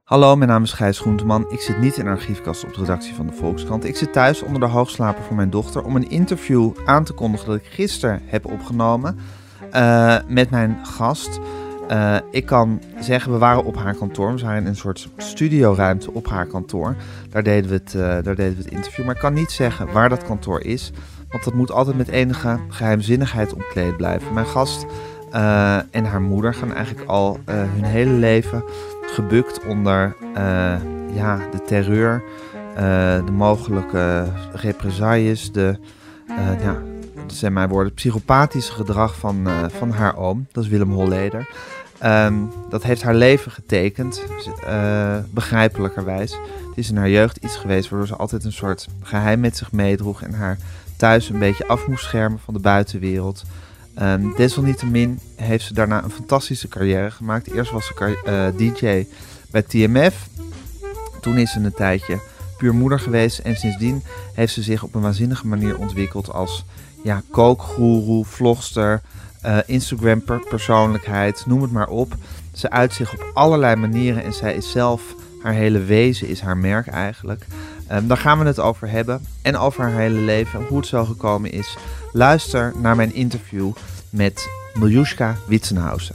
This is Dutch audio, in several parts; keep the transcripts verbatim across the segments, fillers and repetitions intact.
Hallo, mijn naam is Gijs Groenteman. Ik zit niet in een archiefkast op de redactie van de Volkskrant. Ik zit thuis onder de hoogslaper van mijn dochter om een interview aan te kondigen dat ik gisteren heb opgenomen uh, met mijn gast. Uh, ik kan zeggen, we waren op haar kantoor. We waren in een soort studioruimte op haar kantoor. Daar deden, we het, uh, daar deden we het interview. Maar ik kan niet zeggen waar dat kantoor is, want dat moet altijd met enige geheimzinnigheid omkleed blijven. Mijn gast uh, en haar moeder gaan eigenlijk al uh, hun hele leven gebukt onder uh, ja, de terreur, uh, de mogelijke represailles, de, uh, ja, dat zijn mijn woorden, psychopathische gedrag van, uh, van haar oom. Dat is Willem Holleder. Um, dat heeft haar leven getekend, uh, begrijpelijkerwijs. Het is in haar jeugd iets geweest waardoor ze altijd een soort geheim met zich meedroeg en haar thuis een beetje af moest schermen van de buitenwereld. Um, desalniettemin heeft ze daarna een fantastische carrière gemaakt. Eerst was ze uh, D J bij T M F. Toen is ze een tijdje puur moeder geweest. En sindsdien heeft ze zich op een waanzinnige manier ontwikkeld als ja, kookgoeroe, vlogster, uh, Instagram-persoonlijkheid, noem het maar op. Ze uit zich op allerlei manieren en zij is zelf, haar hele wezen is haar merk eigenlijk. Um, daar gaan we het over hebben en over haar hele leven, hoe het zo gekomen is. Luister naar mijn interview met Miljuska Witsenhausen.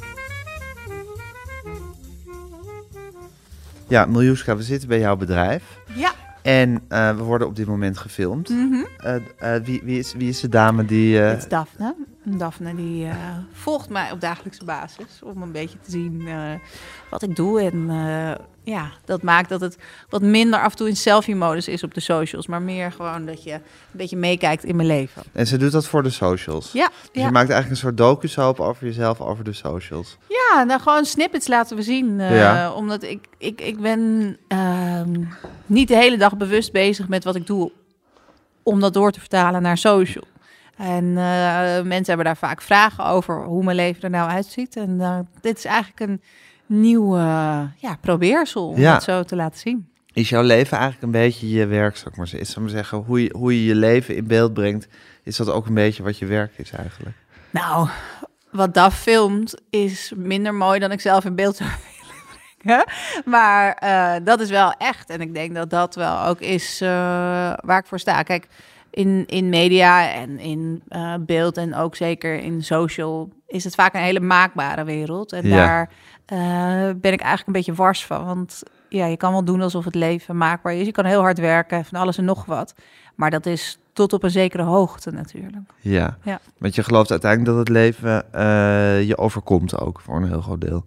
Ja, Miljuska, we zitten bij jouw bedrijf. Ja. En uh, we worden op dit moment gefilmd. Mm-hmm. Uh, uh, wie, wie, is, wie is de dame die... Uh... Het is Daphne. Daphne die uh, volgt mij op dagelijkse basis om een beetje te zien uh, wat ik doe. En uh, ja, dat maakt dat het wat minder af en toe in selfie-modus is op de socials. Maar meer gewoon dat je een beetje meekijkt in mijn leven. En ze doet dat voor de socials? Ja. Dus ja. je maakt eigenlijk een soort docusoap over jezelf, over de socials? Ja, nou gewoon snippets laten we zien. Uh, ja. Omdat ik, ik, ik ben uh, niet de hele dag bewust bezig met wat ik doe om dat door te vertalen naar social. En uh, mensen hebben daar vaak vragen over hoe mijn leven er nou uitziet. En uh, dit is eigenlijk een nieuw uh, ja, probeersel om ja. het zo te laten zien. Is jouw leven eigenlijk een beetje je werk, zou ik maar zeggen? Is, zou ik maar zeggen hoe, je, hoe je je leven in beeld brengt, is dat ook een beetje wat je werk is eigenlijk? Nou, wat Daf filmt is minder mooi dan ik zelf in beeld zou willen brengen. Maar uh, dat is wel echt. En ik denk dat dat wel ook is uh, waar ik voor sta. Kijk, In, in media en in uh, beeld en ook zeker in social is het vaak een hele maakbare wereld. En ja. daar uh, ben ik eigenlijk een beetje wars van. Want ja, je kan wel doen alsof het leven maakbaar is. Je kan heel hard werken, van alles en nog wat. Maar dat is tot op een zekere hoogte natuurlijk. Ja, ja. Want je gelooft uiteindelijk dat het leven uh, je overkomt ook voor een heel groot deel.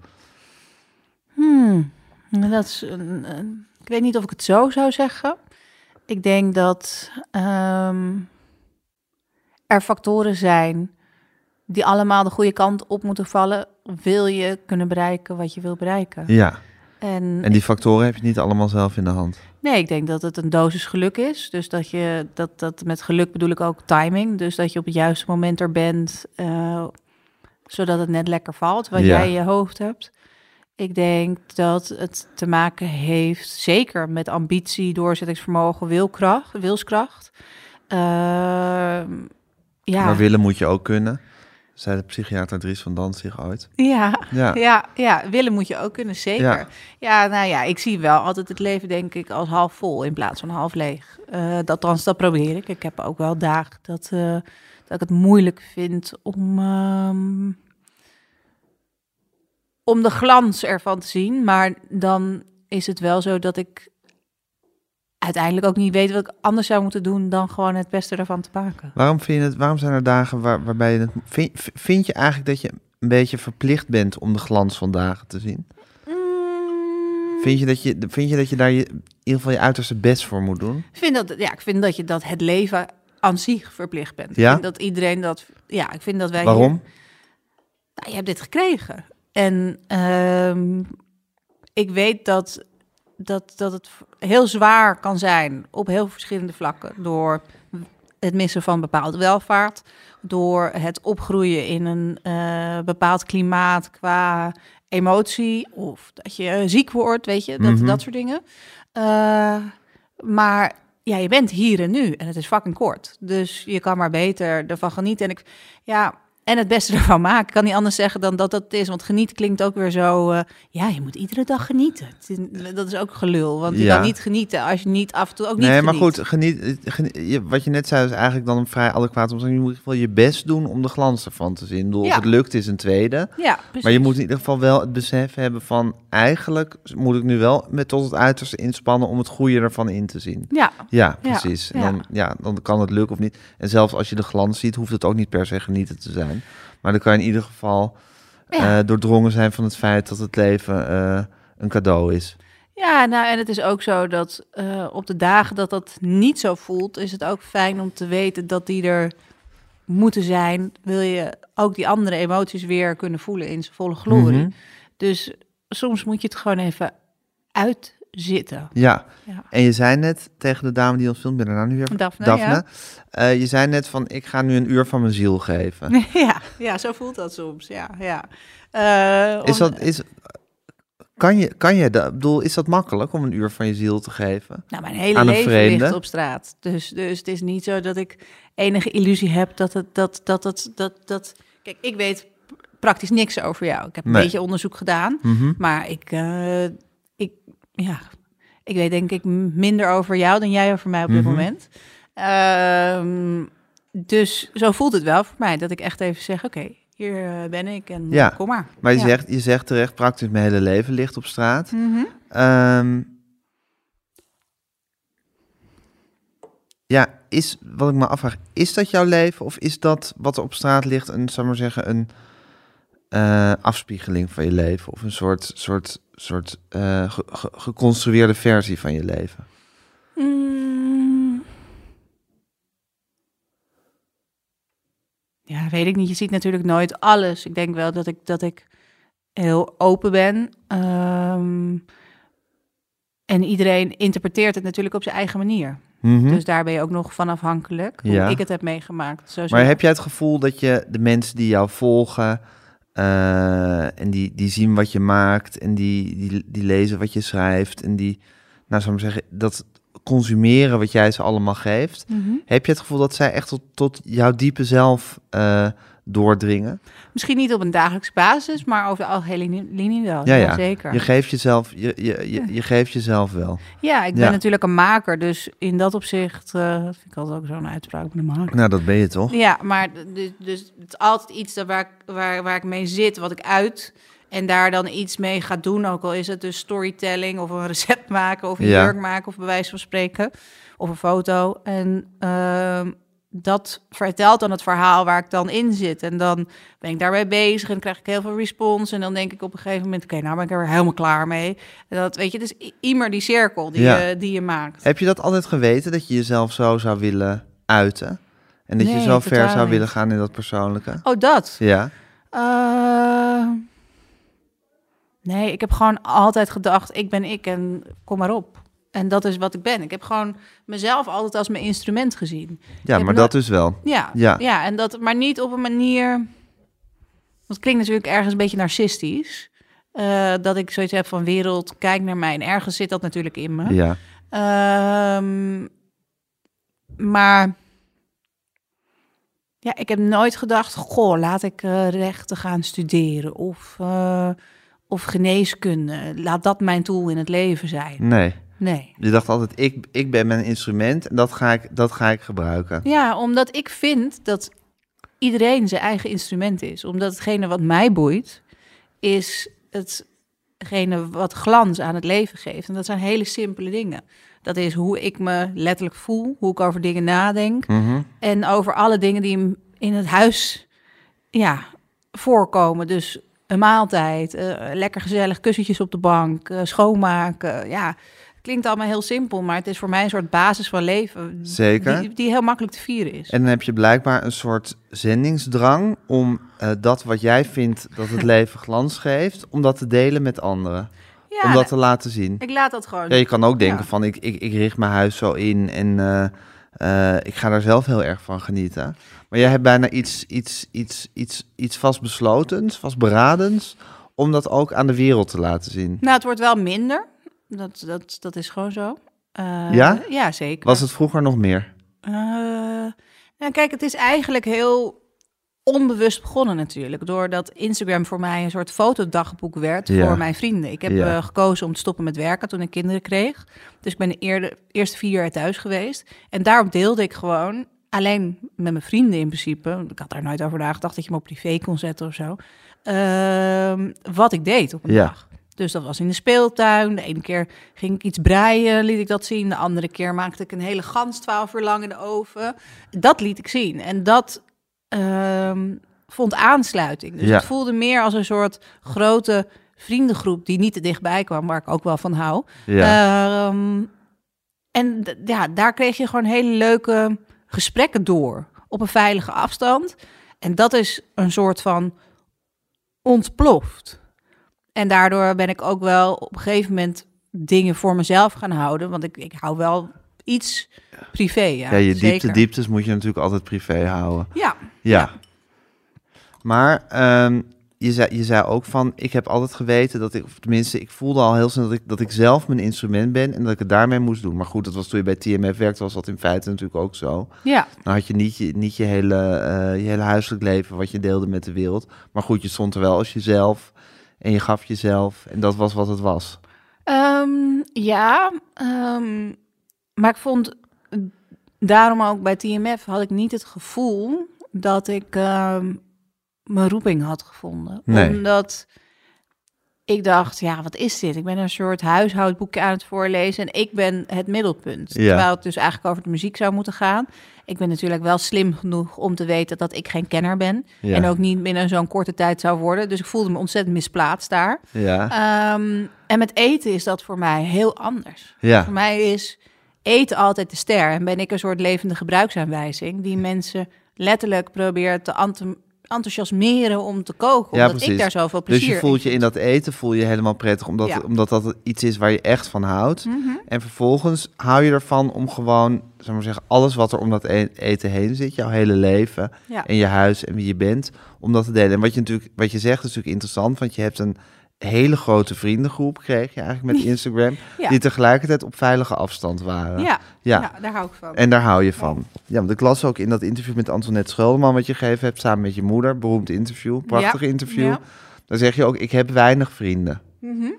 Hmm, dat is een, een, ik weet niet of ik het zo zou zeggen. Ik denk dat um, er factoren zijn die allemaal de goede kant op moeten vallen. Wil je kunnen bereiken wat je wil bereiken? Ja, en, en die factoren heb je niet allemaal zelf in de hand? Nee, ik denk dat het een dosis geluk is. Dus dat je, dat, dat met geluk bedoel ik ook timing. Dus dat je op het juiste moment er bent, uh, zodat het net lekker valt, wat ja. jij in je hoofd hebt. Ik denk dat het te maken heeft, zeker met ambitie, doorzettingsvermogen, wilkracht, wilskracht. Uh, ja. Maar willen moet je ook kunnen, zei de psychiater Dries van Dantzig ooit. Ja, ja. ja, ja, willen moet je ook kunnen, zeker. Ja. ja, nou ja, ik zie wel altijd het leven, denk ik, als half vol in plaats van half leeg. Uh, dat, althans, dat probeer ik. Ik heb ook wel dagen dat, uh, dat ik het moeilijk vind om... Um, om de glans ervan te zien, maar dan is het wel zo dat ik uiteindelijk ook niet weet wat ik anders zou moeten doen dan gewoon het beste ervan te maken. Waarom vind je het? Waarom zijn er dagen waar, waarbij je het vind, vind je eigenlijk dat je een beetje verplicht bent om de glans van dagen te zien? Mm. Vind je dat je vind je dat je daar je, in ieder geval je uiterste best voor moet doen? Ik vind dat ja, ik vind dat je dat het leven aan zich verplicht bent. Ja? Ik vind dat iedereen dat ja, ik vind dat wij Waarom? Hier, nou, je hebt dit gekregen. En uh, ik weet dat, dat, dat het heel zwaar kan zijn op heel verschillende vlakken. Door het missen van bepaalde welvaart. Door het opgroeien in een uh, bepaald klimaat qua emotie. Of dat je ziek wordt, weet je. Dat, mm-hmm. dat soort dingen. Uh, maar ja, je bent hier en nu. En het is fucking kort. Dus je kan maar beter ervan genieten. En ik, ja... En het beste ervan maken. Ik kan niet anders zeggen dan dat dat het is. Want genieten klinkt ook weer zo... Uh, ja, je moet iedere dag genieten. Dat is ook gelul. Want je ja. kan niet genieten als je niet af en toe ook niet nee, geniet. Nee, maar goed, geniet, geniet, wat je net zei is eigenlijk dan een vrij adequaat omschrijving. Je moet wel je best doen om de glans ervan te zien. Ik bedoel, ja. Of het lukt is een tweede. Ja, precies. Maar je moet in ieder geval wel het besef hebben van... eigenlijk moet ik nu wel met tot het uiterste inspannen... om het goede ervan in te zien. Ja. Ja, precies. Ja. En dan, ja, dan kan het lukken of niet. En zelfs als je de glans ziet, hoeft het ook niet per se genieten te zijn. Maar dan kan je in ieder geval ja. uh, doordrongen zijn van het feit dat het leven uh, een cadeau is. Ja, nou en het is ook zo dat uh, op de dagen dat dat niet zo voelt, is het ook fijn om te weten dat die er moeten zijn. Wil je ook die andere emoties weer kunnen voelen in zijn volle glorie. Mm-hmm. Dus soms moet je het gewoon even uitzitten. Ja. ja, en je zei net tegen de dame die ons filmt, ben er nou nu weer Daphne, Daphne ja. uh, je zei net van, ik ga nu een uur van mijn ziel geven. ja, ja, zo voelt dat soms, ja. ja. Uh, is dat, is, kan je, kan je dat, bedoel, is dat makkelijk om een uur van je ziel te geven? Nou, mijn hele leven vreemde? ligt op straat. Dus, dus het is niet zo dat ik enige illusie heb dat het, dat, dat, dat, dat, dat... Kijk, ik weet praktisch niks over jou. Ik heb een nee. beetje onderzoek gedaan, mm-hmm. maar ik... Uh, ik ja, ik weet denk ik minder over jou dan jij over mij op dit mm-hmm. moment. Uh, dus zo voelt het wel voor mij, dat ik echt even zeg, oké, okay, hier ben ik en ja, kom maar. Maar je, ja. zegt, je zegt terecht, praktisch mijn hele leven ligt op straat. Mm-hmm. Um, ja, is, wat ik me afvraag, is dat jouw leven of is dat wat er op straat ligt een, zou maar zeggen, een uh, afspiegeling van je leven of een soort, soort, soort uh, ge, ge, geconstrueerde versie van je leven? Mm. Ja, weet ik niet. Je ziet natuurlijk nooit alles. Ik denk wel dat ik, dat ik heel open ben. Um, en iedereen interpreteert het natuurlijk op zijn eigen manier. Mm-hmm. Dus daar ben je ook nog van afhankelijk. Hoe ja. ik het heb meegemaakt. Zo maar heb jij het gevoel dat je de mensen die jou volgen... Uh, en die, die zien wat je maakt... en die, die, die lezen wat je schrijft... en die, nou zou ik maar zeggen... dat consumeren wat jij ze allemaal geeft... Mm-hmm. Heb je het gevoel dat zij echt tot, tot jouw diepe zelf uh, doordringen? Misschien niet op een dagelijkse basis, maar over de algehele linie wel. Ja, ja. Zeker. Je geeft jezelf, je, je, je, je geeft jezelf wel. Ja, ik ben ja. natuurlijk een maker, dus in dat opzicht... Uh, dat vind ik altijd ook zo'n uitspraak met een maker. Nou, dat ben je toch? Ja, maar dus, dus het is altijd iets dat waar, ik, waar, waar ik mee zit, wat ik uit... en daar dan iets mee ga doen, ook al is het dus storytelling... of een recept maken, of een ja. jurk maken, of bij wijze van spreken... of een foto. En uh, dat vertelt dan het verhaal waar ik dan in zit. En dan ben ik daarbij bezig en dan krijg ik heel veel respons. En dan denk ik op een gegeven moment, oké, okay, nou ben ik er helemaal klaar mee. En dat, weet je, dus immer die cirkel die, ja. je, die je maakt. Heb je dat altijd geweten, dat je jezelf zo zou willen uiten? En dat nee, je zo ver zou niet. willen gaan in dat persoonlijke? Oh, dat? Ja. Uh, nee, ik heb gewoon altijd gedacht, ik ben ik en kom maar op. En dat is wat ik ben. Ik heb gewoon mezelf altijd als mijn instrument gezien. Ja, maar no- dat is wel. Ja, ja. ja en dat, maar niet op een manier... Dat klinkt natuurlijk ergens een beetje narcistisch. Uh, dat ik zoiets heb van wereld, kijk naar mij. En ergens zit dat natuurlijk in me. Ja. Um, maar... Ja, ik heb nooit gedacht... Goh, laat ik uh, rechten gaan studeren. Of, uh, of geneeskunde. Laat dat mijn doel in het leven zijn. Nee. Nee. Je dacht altijd, ik, ik ben mijn instrument en dat ga, ik, dat ga ik gebruiken. Ja, omdat ik vind dat iedereen zijn eigen instrument is. Omdat hetgene wat mij boeit, is hetgene wat glans aan het leven geeft. En dat zijn hele simpele dingen. Dat is hoe ik me letterlijk voel, hoe ik over dingen nadenk. Mm-hmm. En over alle dingen die in het huis ja, voorkomen. Dus een maaltijd, uh, lekker gezellig kussentjes op de bank, uh, schoonmaken, ja... Klinkt allemaal heel simpel, maar het is voor mij een soort basis van leven. Zeker. Die, die heel makkelijk te vieren is. En dan heb je blijkbaar een soort zendingsdrang om uh, dat wat jij vindt dat het leven glans geeft, om dat te delen met anderen. Ja, om dat nee, te laten zien. Ik laat dat gewoon. Ja, je kan ook denken ja. van, ik, ik, ik richt mijn huis zo in en uh, uh, ik ga daar zelf heel erg van genieten. Maar jij hebt bijna iets, iets, iets, iets, iets vastbeslotens, vastberadens, om dat ook aan de wereld te laten zien. Nou, het wordt wel minder. Dat, dat, dat is gewoon zo. Uh, ja? Ja, zeker. Was het vroeger nog meer? Uh, nou, kijk, het is eigenlijk heel onbewust begonnen natuurlijk. Doordat Instagram voor mij een soort fotodagboek werd Ja. voor mijn vrienden. Ik heb Ja. uh, gekozen om te stoppen met werken toen ik kinderen kreeg. Dus ik ben de eerde, eerste vier jaar thuis geweest. En daarop deelde ik gewoon, alleen met mijn vrienden in principe. Ik had daar nooit over nagedacht dat je me op privé kon zetten of zo. Uh, wat ik deed op een Ja. dag. Dus dat was in de speeltuin. De ene keer ging ik iets breien, liet ik dat zien. De andere keer maakte ik een hele gans twaalf uur lang in de oven. Dat liet ik zien. En dat um, vond aansluiting. Dus Ja. het voelde meer als een soort grote vriendengroep die niet te dichtbij kwam, waar ik ook wel van hou. Ja. Um, en d- ja, daar kreeg je gewoon hele leuke gesprekken door. Op een veilige afstand. En dat is een soort van ontploft. En daardoor ben ik ook wel op een gegeven moment dingen voor mezelf gaan houden. Want ik, ik hou wel iets privé. Ja, Ja, je zeker. diepte dieptes moet je natuurlijk altijd privé houden. Ja. Ja. Ja. Maar ehm, je, zei, je zei ook van, ik heb altijd geweten dat ik, of tenminste, ik voelde al heel snel dat ik, dat ik zelf mijn instrument ben en dat ik het daarmee moest doen. Maar goed, dat was toen je bij T M F werkte, was dat in feite natuurlijk ook zo. Ja. Dan had je niet je, niet je, hele, uh, je hele huiselijk leven wat je deelde met de wereld. Maar goed, je stond er wel als jezelf en je gaf jezelf en dat was wat het was. Um, ja, um, maar ik vond, daarom ook bij T M F had ik niet het gevoel dat ik um, mijn roeping had gevonden. Nee. Omdat ik dacht, ja, wat is dit? Ik ben een soort huishoudboekje aan het voorlezen en ik ben het middelpunt. Ja. Terwijl het dus eigenlijk over de muziek zou moeten gaan. Ik ben natuurlijk wel slim genoeg om te weten dat ik geen kenner ben. Ja. En ook niet binnen zo'n korte tijd zou worden. Dus ik voelde me ontzettend misplaatst daar. Ja. Um, en met eten is dat voor mij heel anders. Ja. Voor mij is eten altijd de ster. En ben ik een soort levende gebruiksaanwijzing die mensen letterlijk probeert te ant- enthousiasmeren om te koken. Ja, omdat precies. ik daar zoveel plezier Dus je voelt je in in dat eten voel je helemaal prettig, omdat, Ja. omdat dat iets is waar je echt van houdt. Mm-hmm. En vervolgens hou je ervan om gewoon, zeg maar zeggen, alles wat er om dat e- eten heen zit, jouw hele leven Ja. en je huis en wie je bent, om dat te delen. En wat je natuurlijk, wat je zegt is natuurlijk interessant, want je hebt een hele grote vriendengroep, kreeg je eigenlijk met Instagram, Ja. die tegelijkertijd op veilige afstand waren. Ja. Ja. Ja, daar hou ik van. En daar hou je van. Ja, want ik las ook in dat interview met Antoinette Schuldeman wat je gegeven hebt, samen met je moeder, beroemd interview, prachtig Ja. interview. Ja. Dan zeg je ook, ik heb weinig vrienden. Mm-hmm.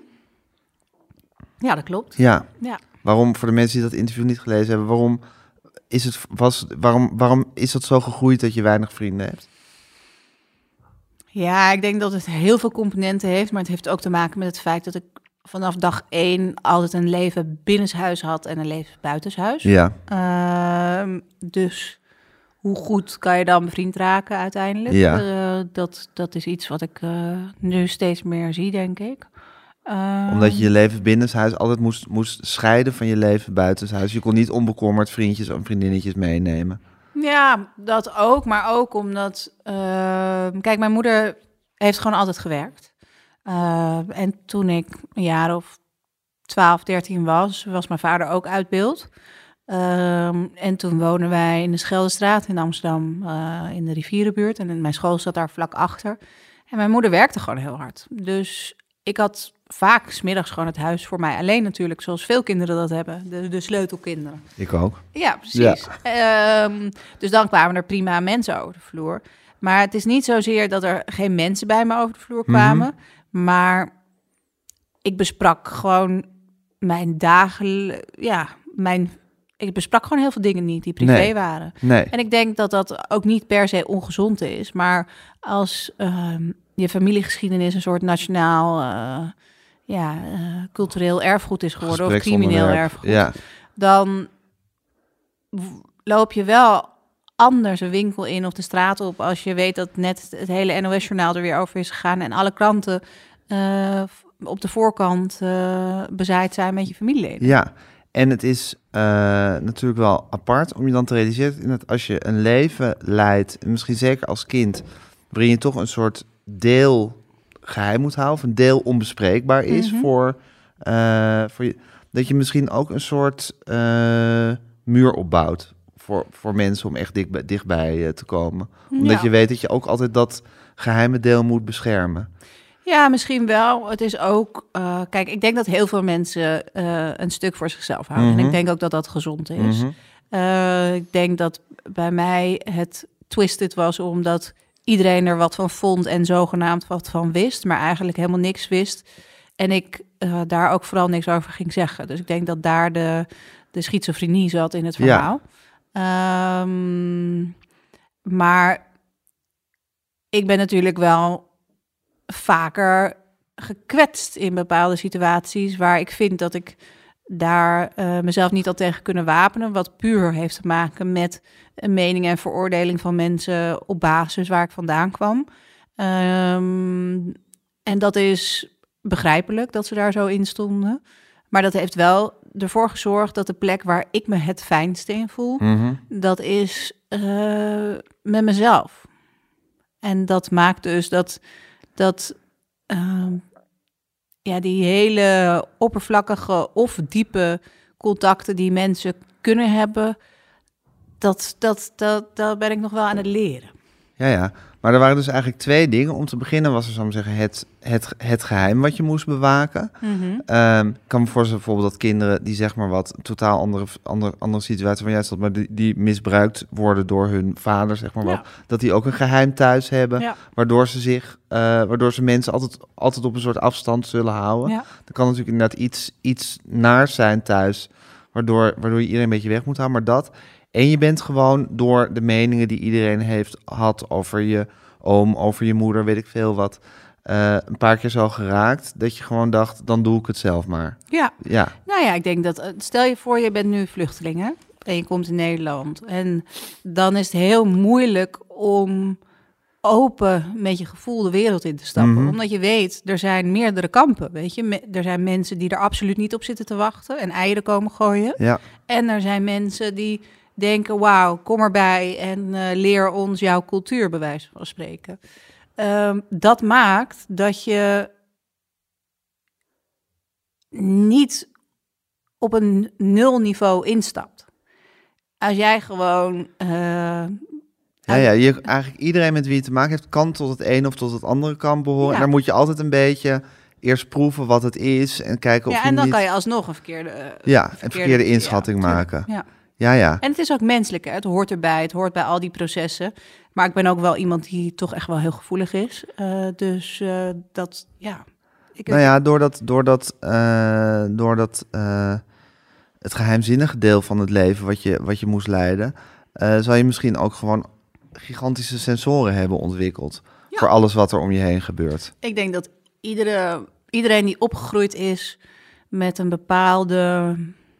Ja, dat klopt. Ja. Ja. Waarom, voor de mensen die dat interview niet gelezen hebben, waarom is het, was, waarom, waarom is dat zo gegroeid dat je weinig vrienden hebt? Ja, ik denk dat het heel veel componenten heeft, maar het heeft ook te maken met het feit dat ik vanaf dag één altijd een leven binnenshuis had en een leven buitenshuis. Ja. Uh, dus hoe goed kan je dan bevriend raken uiteindelijk? Ja. Uh, dat, dat is iets wat ik uh, nu steeds meer zie, denk ik. Uh, Omdat je je leven binnenshuis altijd moest, moest scheiden van je leven buitenshuis. Je kon niet onbekommerd vriendjes en vriendinnetjes meenemen. Ja, dat ook. Maar ook omdat... Uh, kijk, mijn moeder heeft gewoon altijd gewerkt. Uh, en toen ik een jaar of twaalf, dertien was, was mijn vader ook uit beeld. Uh, en toen wonen wij in de Scheldestraat in Amsterdam, uh, in de Rivierenbuurt. En mijn school zat daar vlak achter. En mijn moeder werkte gewoon heel hard. Dus ik had vaak 's middags gewoon het huis voor mij alleen natuurlijk, zoals veel kinderen dat hebben, de, de sleutelkinderen. Ik ook. Ja, precies. Ja. Um, dus dan kwamen er prima mensen over de vloer. Maar het is niet zozeer dat er geen mensen bij me over de vloer kwamen, mm-hmm. maar ik besprak gewoon mijn dagen, ja, mijn, ik besprak gewoon heel veel dingen niet die privé nee. waren. Nee. En ik denk dat dat ook niet per se ongezond is, maar als um, je familiegeschiedenis een soort nationaal, uh, ja, uh, cultureel erfgoed is geworden of crimineel erfgoed, ja. dan loop je wel anders een winkel in of de straat op als je weet dat net het hele N O S-journaal er weer over is gegaan en alle kranten uh, op de voorkant uh, bezaaid zijn met je familieleden. Ja, en het is uh, natuurlijk wel apart om je dan te realiseren dat als je een leven leidt, misschien zeker als kind, waarin je toch een soort deel geheim moet houden, of een deel onbespreekbaar is mm-hmm. voor, uh, voor je, dat je misschien ook een soort uh, muur opbouwt voor, voor mensen om echt dicht, dichtbij uh, te komen. Omdat ja. je weet dat je ook altijd dat geheime deel moet beschermen. Ja, misschien wel. Het is ook... Uh, kijk, ik denk dat heel veel mensen uh, een stuk voor zichzelf houden. Mm-hmm. En ik denk ook dat dat gezond is. Mm-hmm. Uh, ik denk dat bij mij het twisted was omdat iedereen er wat van vond en zogenaamd wat van wist, maar eigenlijk helemaal niks wist. En ik uh, daar ook vooral niks over ging zeggen. Dus ik denk dat daar de, de schizofrenie zat in het verhaal. Ja. Um, maar ik ben natuurlijk wel vaker gekwetst in bepaalde situaties waar ik vind dat ik daar uh, mezelf niet al tegen kunnen wapenen, wat puur heeft te maken met een mening en veroordeling van mensen op basis waar ik vandaan kwam. Um, en dat is begrijpelijk dat ze daar zo in stonden. Maar dat heeft wel ervoor gezorgd dat de plek waar ik me het fijnste in voel, mm-hmm. dat is uh, met mezelf. En dat maakt dus dat, dat uh, ja, die hele oppervlakkige of diepe contacten die mensen kunnen hebben, dat, dat, dat, dat ben ik nog wel aan het leren. Ja, ja. Maar er waren dus eigenlijk twee dingen. Om te beginnen was er, zou ik zeggen, het, het, het geheim wat je moest bewaken. Mm-hmm. Um, ik kan me voorstellen bijvoorbeeld dat kinderen die zeg maar wat totaal andere, andere, andere situatie van jij stond, maar die, die misbruikt worden door hun vader, zeg maar ja. wat, dat die ook een geheim thuis hebben, ja. waardoor ze zich, uh, waardoor ze mensen altijd, altijd op een soort afstand zullen houden. Ja. Er kan natuurlijk inderdaad iets, iets naars zijn thuis, waardoor, waardoor je iedereen een beetje weg moet houden, maar dat. En je bent gewoon door de meningen die iedereen heeft had over je oom, over je moeder, weet ik veel wat, uh, een paar keer zo geraakt, dat je gewoon dacht, dan doe ik het zelf maar. Ja, ja. Nou ja, ik denk dat, stel je voor, je bent nu vluchteling, hè? En je komt in Nederland. En dan is het heel moeilijk om open met je gevoel de wereld in te stappen. Mm-hmm. Omdat je weet, er zijn meerdere kampen, weet je. Me- er zijn mensen die er absoluut niet op zitten te wachten en eieren komen gooien. Ja. En er zijn mensen die denken, wauw, kom erbij en uh, leer ons jouw cultuur, bij wijze van spreken. Um, dat maakt dat je niet op een nulniveau instapt. Als jij gewoon Uh, ja, ja, je, eigenlijk iedereen met wie je te maken heeft, kan tot het ene of tot het andere kamp behoren. Ja. En daar moet je altijd een beetje eerst proeven wat het is en kijken of ja, je en dan niet kan je alsnog een verkeerde, uh, ja, verkeerde, een verkeerde inschatting ja, maken. Ja. Ja, ja. En het is ook menselijk, hè? Het hoort erbij, het hoort bij al die processen. Maar ik ben ook wel iemand die toch echt wel heel gevoelig is. Uh, dus uh, dat, ja. Ik nou ja, doordat, doordat, uh, doordat uh, het geheimzinnige deel van het leven wat je, wat je moest leiden, uh, zal je misschien ook gewoon gigantische sensoren hebben ontwikkeld. Ja. Voor alles wat er om je heen gebeurt. Ik denk dat iedere, iedereen die opgegroeid is met een bepaalde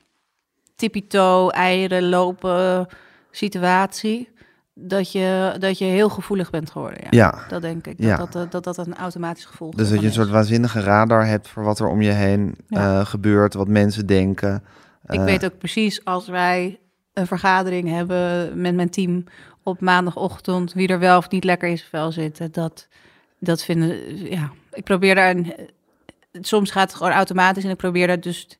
tippie-toe, eieren lopen situatie, dat je, dat je heel gevoelig bent geworden. Ja, ja. Dat denk ik. Dat, ja. dat, dat, dat dat een automatisch gevolg is. Dus dat je een soort waanzinnige radar hebt voor wat er om je heen ja. uh, gebeurt, wat mensen denken. Ik uh, weet ook precies, als wij een vergadering hebben met mijn team op maandagochtend, wie er wel of niet lekker in zijn vel zitten, dat, dat vinden, ja. Ik probeer daar, een, soms gaat het gewoon automatisch en ik probeer daar dus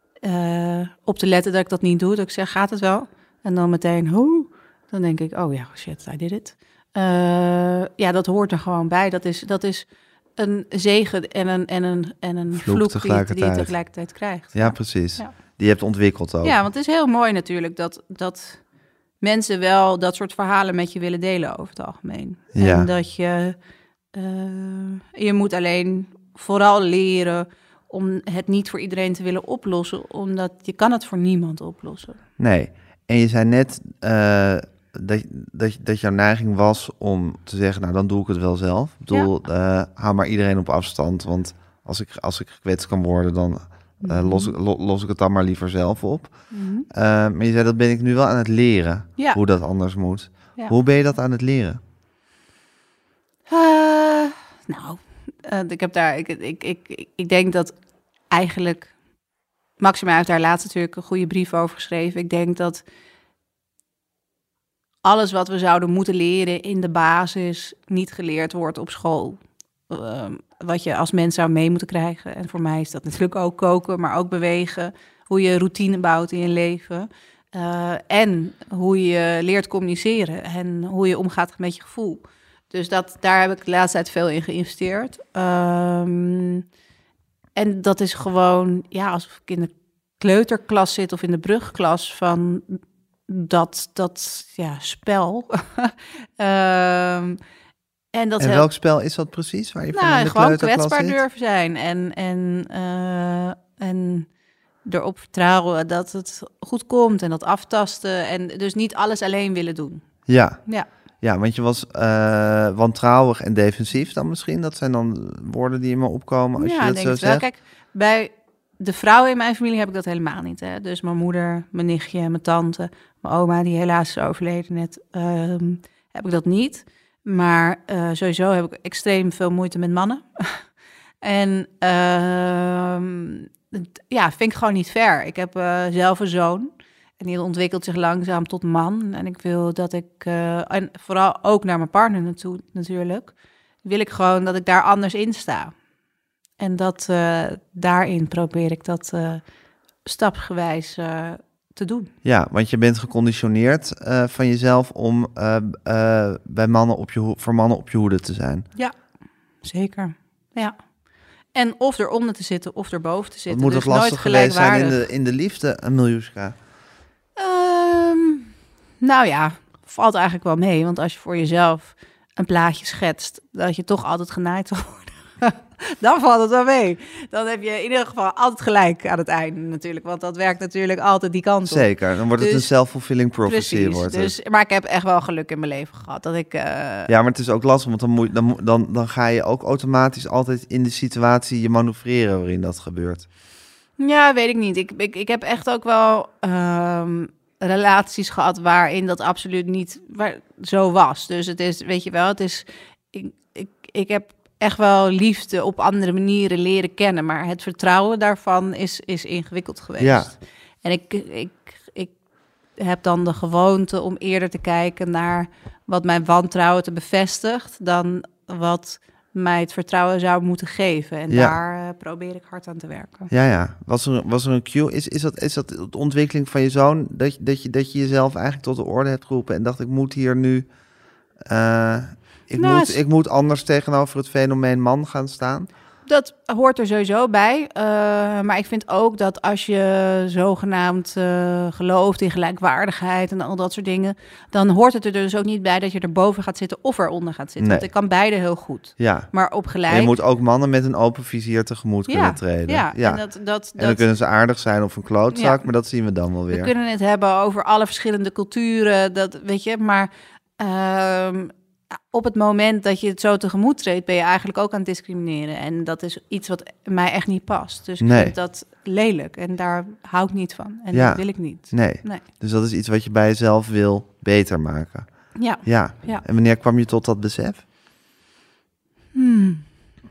Uh, op te letten dat ik dat niet doe. Dat ik zeg, gaat het wel? En dan meteen, hoe? Dan denk ik, oh ja, shit, I did it. Uh, ja, dat hoort er gewoon bij. Dat is, dat is een zegen en een, en een, en een vloek, vloek tegelijkertijd. Die je tegelijkertijd krijgt. Ja, ja. precies. Ja. Die je hebt ontwikkeld ook. Ja, want het is heel mooi natuurlijk dat, dat mensen wel dat soort verhalen met je willen delen over het algemeen. Ja. En dat je, uh, je moet alleen vooral leren om het niet voor iedereen te willen oplossen, omdat je kan het voor niemand oplossen. Nee, en je zei net uh, dat, dat, dat jouw neiging was om te zeggen, nou dan doe ik het wel zelf. Ik bedoel, ja. uh, hou maar iedereen op afstand, want als ik, als ik gekwetst kan worden, dan uh, mm-hmm. los, lo, los ik het dan maar liever zelf op. Mm-hmm. Uh, maar je zei, dat ben ik nu wel aan het leren, ja. hoe dat anders moet. Ja. Hoe ben je dat aan het leren? Uh, nou... Uh, ik heb daar, ik, ik, ik, ik denk dat eigenlijk Maxima heeft daar laatst natuurlijk een goede brief over geschreven. Ik denk dat alles wat we zouden moeten leren in de basis niet geleerd wordt op school. Uh, wat je als mens zou mee moeten krijgen. En voor mij is dat natuurlijk ook koken, maar ook bewegen. Hoe je routine bouwt in je leven. Uh, en hoe je leert communiceren en hoe je omgaat met je gevoel. Dus dat, daar heb ik de laatste tijd veel in geïnvesteerd. Um, en dat is gewoon, ja, als ik in de kleuterklas zit of in de brugklas, van dat, dat ja, spel. um, En, dat en heel... welk spel is dat precies? Waar je van in Nou, de gewoon kleuterklas kwetsbaar zit? durven zijn. En, en, uh, en erop vertrouwen dat het goed komt. En dat aftasten. En dus niet alles alleen willen doen. Ja. Ja. Ja, want je was uh, wantrouwig en defensief dan misschien? Dat zijn dan woorden die in me opkomen als ja, je dat denk zo het wel. zegt? Kijk, bij de vrouwen in mijn familie heb ik dat helemaal niet. Hè? Dus mijn moeder, mijn nichtje, mijn tante, mijn oma, die helaas is overleden net, uh, heb ik dat niet. Maar uh, sowieso heb ik extreem veel moeite met mannen. en uh, ja, vind ik gewoon niet fair. Ik heb uh, zelf een zoon. En die ontwikkelt zich langzaam tot man. En ik wil dat ik, uh, en vooral ook naar mijn partner naartoe natuurlijk, wil ik gewoon dat ik daar anders in sta. En dat uh, daarin probeer ik dat uh, stapsgewijs uh, te doen. Ja, want je bent geconditioneerd uh, van jezelf om uh, uh, bij mannen op je ho- voor mannen op je hoede te zijn. Ja, zeker. Ja. En of eronder te zitten of erboven te zitten. Wat moet dus het lastig nooit geweest zijn in gelijkwaardig. de, in de liefde, Miljuska? Um, nou ja, valt eigenlijk wel mee. Want als je voor jezelf een plaatje schetst, dat je toch altijd genaaid wordt. Dan valt het wel mee. Dan heb je in ieder geval altijd gelijk aan het einde natuurlijk. Want dat werkt natuurlijk altijd die kant op. Zeker, dan wordt het dus, een self-fulfilling prophecy. Precies, wordt het. dus, maar ik heb echt wel geluk in mijn leven gehad. Dat ik, uh... Ja, maar het is ook lastig, want dan, moet, dan, dan, dan ga je ook automatisch altijd in de situatie je manoeuvreren waarin dat gebeurt. Ja, weet ik niet. Ik, ik, ik heb echt ook wel um, relaties gehad waarin dat absoluut niet waar, zo was. Dus het is, weet je wel, het is... Ik, ik, ik heb echt wel liefde op andere manieren leren kennen, maar het vertrouwen daarvan is, is ingewikkeld geweest. Ja. En ik, ik, ik heb dan de gewoonte om eerder te kijken naar wat mijn wantrouwen te bevestigt dan wat mij het vertrouwen zou moeten geven. En ja. daar uh, probeer ik hard aan te werken. Ja, ja. Was er, was er een cue? Is, is, dat, is dat de ontwikkeling van je zoon, dat, dat, je, dat je jezelf eigenlijk tot de orde hebt geroepen en dacht, ik moet hier nu... Uh, ik, nou, moet, ik moet anders tegenover het fenomeen man gaan staan? Dat hoort er sowieso bij. Uh, maar ik vind ook dat als je zogenaamd uh, gelooft in gelijkwaardigheid en al dat soort dingen, dan hoort het er dus ook niet bij dat je erboven gaat zitten of eronder gaat zitten. Nee. Want ik kan beide heel goed. Ja. Maar op gelijk... En je moet ook mannen met een open vizier tegemoet ja. kunnen treden. Ja, ja. En, dat, dat, dat... en dan kunnen ze aardig zijn of een klootzak, ja. maar dat zien we dan wel weer. We kunnen het hebben over alle verschillende culturen, dat weet je, maar... Uh, op het moment dat je het zo tegemoet treedt, ben je eigenlijk ook aan het discrimineren. En dat is iets wat mij echt niet past. Dus ik nee. vind dat lelijk en daar hou ik niet van. En ja. dat wil ik niet. Nee. nee. Dus dat is iets wat je bij jezelf wil beter maken. Ja. ja. ja. En wanneer kwam je tot dat besef? Hmm.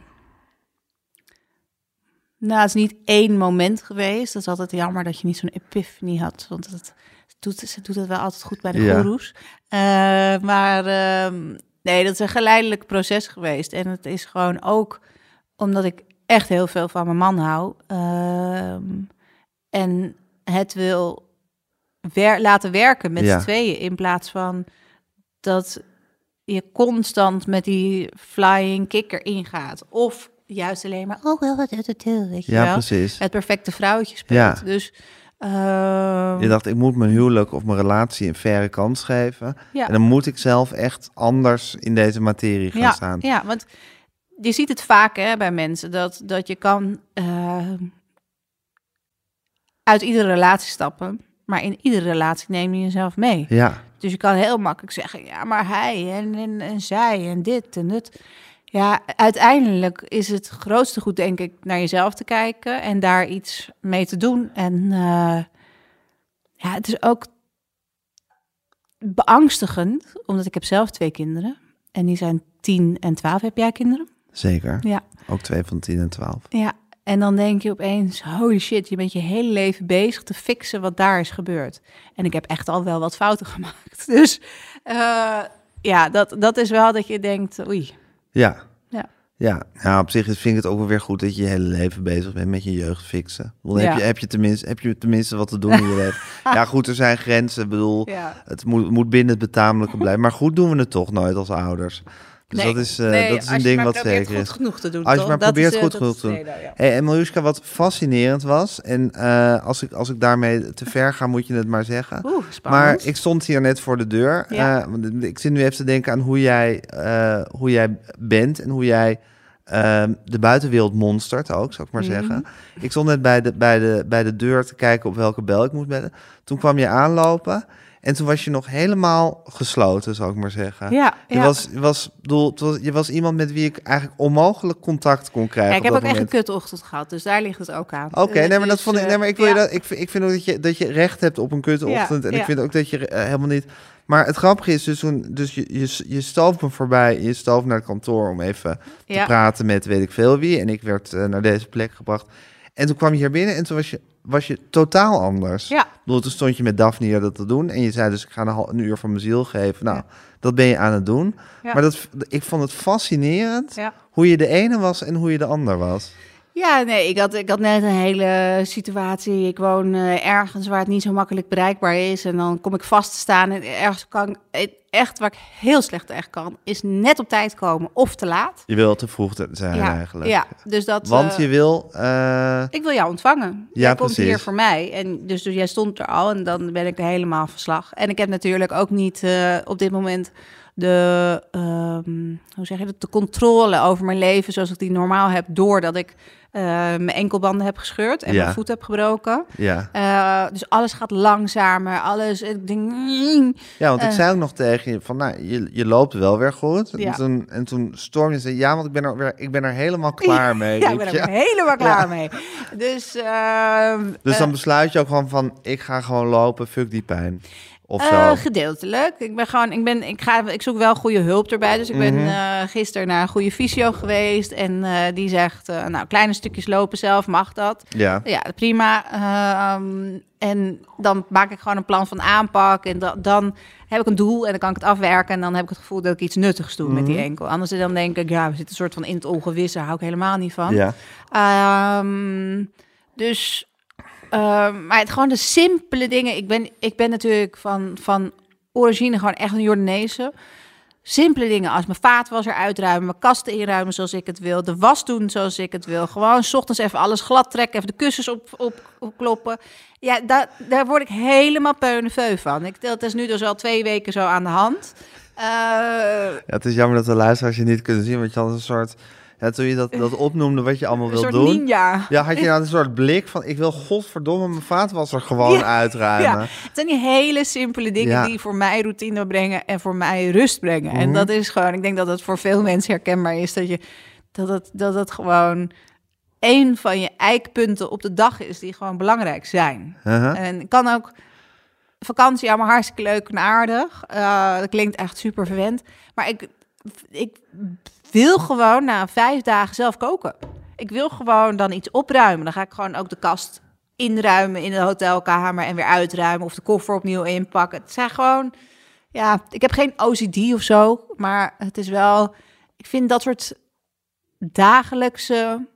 Nou, het is niet één moment geweest. Dat is altijd jammer dat je niet zo'n epiphany had. Want het doet, ze doet het wel altijd goed bij de ja. goeroes. Uh, maar... Uh, Nee, dat is een geleidelijk proces geweest. En het is gewoon ook omdat ik echt heel veel van mijn man hou. Uh, en het wil wer- laten werken met ja. z'n tweeën. In plaats van dat je constant met die flying kicker ingaat. Of juist alleen maar, oh, wat is het, weet je ja, wel. Precies. Het perfecte vrouwtje speelt. Ja. Dus... Uh, je dacht, ik moet mijn huwelijk of mijn relatie een faire kans geven. Ja. En dan moet ik zelf echt anders in deze materie gaan ja, staan. Ja, want je ziet het vaak hè, bij mensen, dat, dat je kan uh, uit iedere relatie stappen, maar in iedere relatie neem je jezelf mee. Ja. Dus je kan heel makkelijk zeggen, ja, maar hij en, en, en zij en dit en dat. Ja, uiteindelijk is het grootste goed, denk ik, naar jezelf te kijken en daar iets mee te doen. En uh, ja, het is ook beangstigend, omdat ik heb zelf twee kinderen. En die zijn tien en twaalf. Heb jij kinderen? Zeker. Ja. Ook twee van tien en twaalf. Ja, en dan denk je opeens, holy shit, je bent je hele leven bezig te fixen wat daar is gebeurd. En ik heb echt al wel wat fouten gemaakt. Dus uh, ja, dat, dat is wel dat je denkt, oei. Ja. Ja. Ja, nou, op zich vind ik het ook wel weer goed dat je je hele leven bezig bent met je jeugd fixen. Dan ja. heb, je, heb, je tenminste, heb je tenminste wat te doen in je leven. Ja, goed, er zijn grenzen. Ik bedoel, ja. het moet, moet binnen het betamelijke blijven. Maar goed doen we het toch nooit als ouders. Dus Nee, dat is, uh, nee, dat is een als je ding maar wat probeert zeker goed is. genoeg te doen. Als je toch? maar Dat probeert is, goed uh, genoeg dat te is doen. het tweede, ja. Hey, en Miljuska, wat fascinerend was... en uh, als, ik, als ik daarmee te ver ga, moet je het maar zeggen. Oeh, spannend. Maar ik stond hier net voor de deur. Ja. Uh, ik zit nu even te denken aan hoe jij, uh, hoe jij bent... en hoe jij uh, de buitenwereld monstert ook, zou ik maar Mm-hmm. zeggen. Ik stond net bij de, bij, de, bij de deur te kijken op welke bel ik moest bellen. Toen kwam je aanlopen... En toen was je nog helemaal gesloten, zou ik maar zeggen. Ja, je, ja. was, je, was, bedoel, het was, je was iemand met wie ik eigenlijk onmogelijk contact kon krijgen. Ja, ik heb op ook dat echt een moment. kutochtend gehad, dus daar ligt het ook aan. Oké, okay, Uh, nee, maar dat dus, vond ik. Nee, maar ik wil ja. je dat. Ik, ik vind ook dat je dat je recht hebt op een kutochtend. Ja, en ja. ik vind ook dat je uh, helemaal niet. Maar het grappige is dus toen, dus je, je, je stoof me voorbij, je stoof naar het kantoor om even Ja. te praten met weet ik veel wie. En ik werd uh, naar deze plek gebracht. En toen kwam je hier binnen en toen was je, was je totaal anders. Ja. Ik bedoel, toen stond je met Daphne hier dat te doen. En je zei dus, ik ga een, hal- een uur van mijn ziel geven. Nou, Ja. dat ben je aan het doen. Ja. Maar dat, ik vond het fascinerend Ja. hoe je de ene was en hoe je de ander was. Ja, nee, ik had, ik had net een hele situatie. Ik woon uh, ergens waar het niet zo makkelijk bereikbaar is. En dan kom ik vast te staan. En ergens kan ik, echt, waar ik heel slecht echt kan, is net op tijd komen of te laat. Je wil te vroeg te zijn Ja, eigenlijk. ja, dus dat... Want uh, je wil... Uh... Ik wil jou ontvangen. Ja, jij komt precies. hier voor mij. En dus, dus jij stond er al en dan ben ik er helemaal verslag. En ik heb natuurlijk ook niet uh, op dit moment de, um, hoe zeg je dat, de controle over mijn leven zoals ik die normaal heb, doordat ik uh, mijn enkelbanden heb gescheurd en Ja. mijn voet heb gebroken. Ja. Uh, dus alles gaat langzamer, alles... Ik denk, Ja, want ik uh, zei ook nog tegen je van, nou, je, je loopt wel weer goed. Ja. En toen, en toen stormde je en zei, ja, want ik ben er, weer, ik ben er helemaal klaar mee. Ja, ik ben er Ja. helemaal klaar Ja. mee. Dus, uh, Dus dan uh, besluit je ook gewoon van, ik ga gewoon lopen, fuck die pijn. Of zo. Uh, gedeeltelijk. Ik ben gewoon, ik ben, ik ga, ik zoek wel goede hulp erbij. Dus ik ben Mhm. uh, gisteren naar een goede fysio geweest en uh, die zegt, uh, nou, kleine stukjes lopen zelf, mag dat? Ja. Ja, prima. Uh, um, en dan maak ik gewoon een plan van aanpak en da- dan heb ik een doel en dan kan ik het afwerken en dan heb ik het gevoel dat ik iets nuttigs doe Mhm. met die enkel. Anders dan denk ik, ja, we zitten een soort van in het ongewisse, hou ik helemaal niet van. Ja. Um, dus. Uh, maar het, gewoon de simpele dingen. Ik ben, ik ben natuurlijk van, van origine gewoon echt een Jordaanese. Simpele dingen als mijn vaatwasser uitruimen, mijn kasten inruimen zoals ik het wil, de was doen zoals ik het wil. Gewoon 's ochtends even alles glad trekken, even de kussens op, op, opkloppen. Ja, da, daar word ik helemaal peuneveu van. Ik, dat is nu dus al twee weken zo aan de hand. Uh, Ja, het is jammer dat de luisteraars je niet kunnen zien, want je had een soort... Ja, toen je dat, dat opnoemde wat je allemaal een wil soort doen... ninja. Ja, had je nou een soort blik van, ik wil godverdomme mijn vaatwasser gewoon Ja, uitruimen. Ja, het zijn die hele simpele dingen Ja. die voor mij routine brengen en voor mij rust brengen. En Mhm. dat is gewoon, ik denk dat het voor veel mensen herkenbaar is, dat je dat het, dat het gewoon een van je eikpunten op de dag is die gewoon belangrijk zijn. Uh-huh. En ik kan ook vakantie allemaal hartstikke leuk en aardig. Uh, dat klinkt echt super verwend. Maar ik, ik wil gewoon na vijf dagen zelf koken. Ik wil gewoon dan iets opruimen. Dan ga ik gewoon ook de kast inruimen in de hotelkamer en weer uitruimen of de koffer opnieuw inpakken. Het zijn gewoon, ja, ik heb geen O C D of zo, maar het is wel, ik vind dat soort dagelijkse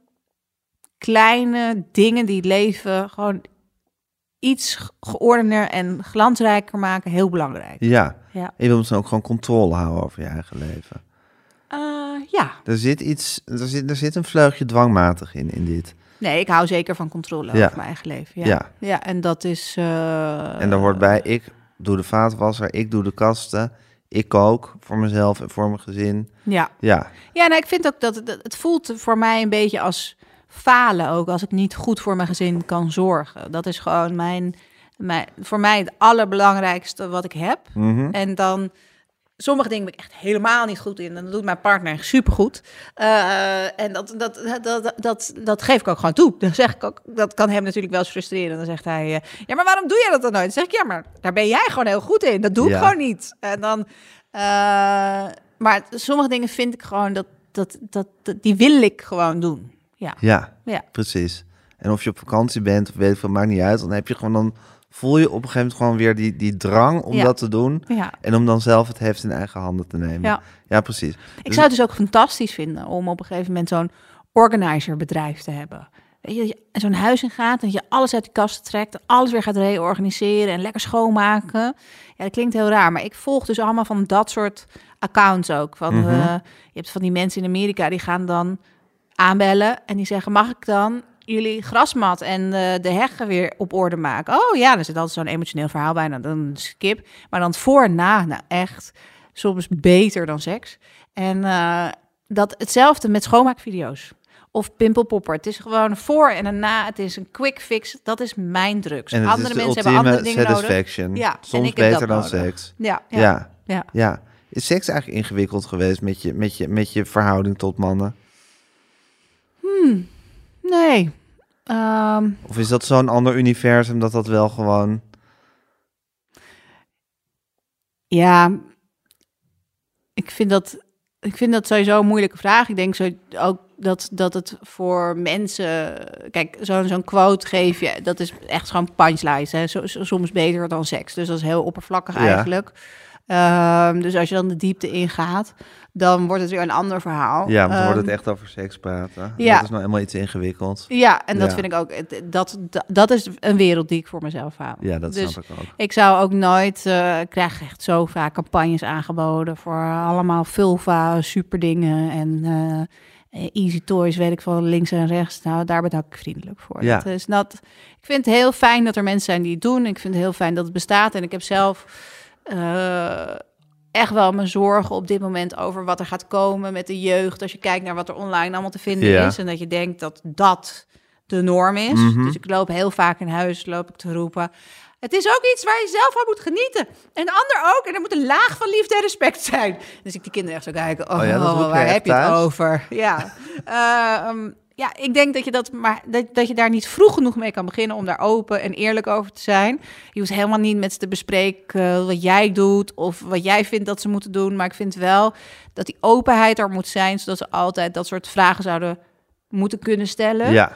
kleine dingen die het leven gewoon iets geordener en glansrijker maken heel belangrijk. Ja. Ja. En je wil misschien ook gewoon controle houden over je eigen leven. Uh, ja. Er zit iets, er zit, er zit een vleugje dwangmatig in, in dit. Nee, ik hou zeker van controle Ja. over mijn eigen leven. Ja, Ja. ja en dat is... Uh, En daar hoort bij, ik doe de vaatwasser, ik doe de kasten, ik kook voor mezelf en voor mijn gezin. Ja, Ja, ja nou, ik vind ook dat het, het voelt voor mij een beetje als falen ook, als ik niet goed voor mijn gezin kan zorgen. Dat is gewoon mijn, mijn voor mij het allerbelangrijkste wat ik heb. mhm. En dan... Sommige dingen ben ik echt helemaal niet goed in. En dat doet mijn partner supergoed. Uh, en dat, dat, dat, dat, dat geef ik ook gewoon toe. Dan zeg ik ook, dat kan hem natuurlijk wel eens frustreren. Dan zegt hij, uh, ja, maar waarom doe jij dat dan nooit? Dan zeg ik, ja, maar daar ben jij gewoon heel goed in. Dat doe Ja. ik gewoon niet. En dan, uh, maar sommige dingen vind ik gewoon, dat, dat, dat, dat, die wil ik gewoon doen. Ja, Ja, ja. precies. En of je op vakantie bent of weet ik veel, maakt niet uit. Dan heb je gewoon, dan voel je op een gegeven moment gewoon weer die, die drang om Ja. dat te doen. ja. En om dan zelf het heft in eigen handen te nemen. Ja. Ja, precies. Ik Dus- zou het dus ook fantastisch vinden om op een gegeven moment zo'n organizerbedrijf te hebben. Weet je, dat je zo'n huis in gaat, dat je alles uit de kast trekt, alles weer gaat reorganiseren en lekker schoonmaken. Ja, dat klinkt heel raar, maar ik volg dus allemaal van dat soort accounts ook. Van, Mhm. uh, je hebt van die mensen in Amerika, die gaan dan aanbellen en die zeggen, mag ik dan jullie grasmat en uh, de heggen weer op orde maken? Oh ja, er zit altijd zo'n emotioneel verhaal bij, nou, dan skip. Maar dan voor en na, nou echt, soms beter dan seks. En uh, dat hetzelfde met schoonmaakvideo's. Of pimpelpopper. Het is gewoon een voor en een na. Het is een quick fix. Dat is mijn drugs. En het andere is de mensen hebben andere dingen satisfaction. nodig. Ja, Soms ik heb beter dan dat nodig. seks. Ja, ja, Ja. ja. ja. Is seks eigenlijk ingewikkeld geweest met je, met je, met je verhouding tot mannen? Hmm, nee. Um, Of is dat zo'n ander universum dat dat wel gewoon... Ja, ik vind dat, ik vind dat sowieso een moeilijke vraag. Ik denk zo ook dat, dat het voor mensen... Kijk, zo'n zo'n quote geef je, dat is echt gewoon punchlines. Hè? Zo, zo, soms beter dan seks. Dus dat is heel oppervlakkig Ja. eigenlijk. Um, dus als je dan de diepte ingaat, dan wordt het weer een ander verhaal. Ja, want dan wordt Um, het echt over seks praten. ja. Dat is nou helemaal iets ingewikkeld. Ja, en dat Ja. vind ik ook... Dat, dat, dat is een wereld die ik voor mezelf hou. Ja, dat Dus snap ik ook. ik zou ook nooit... Uh, ik krijg echt zo vaak campagnes aangeboden voor allemaal vulva, superdingen en uh, easy toys, weet ik van links en rechts. Nou, daar bedank ik vriendelijk voor. Ja. Dat is dat, ik vind het heel fijn dat er mensen zijn die het doen. Ik vind het heel fijn dat het bestaat. En ik heb zelf... Uh, echt wel mijn zorgen op dit moment over wat er gaat komen met de jeugd. Als je kijkt naar wat er online allemaal te vinden Ja. is. En dat je denkt dat dat de norm is. Mhm. Dus ik loop heel vaak in huis, loop ik te roepen. Het is ook iets waar je zelf van moet genieten. En de ander ook. En er moet een laag van liefde en respect zijn. Dus ik die kinderen echt zo kijken. Oh, Oh ja, dat roep je waar echt heb je het thuis? over? Ja. Uh, um, ja, ik denk dat je, dat, maar, dat, dat je daar niet vroeg genoeg mee kan beginnen om daar open en eerlijk over te zijn. Je hoeft helemaal niet met ze te bespreken uh, wat jij doet of wat jij vindt dat ze moeten doen. Maar ik vind wel dat die openheid er moet zijn, zodat ze altijd dat soort vragen zouden moeten kunnen stellen. Ja.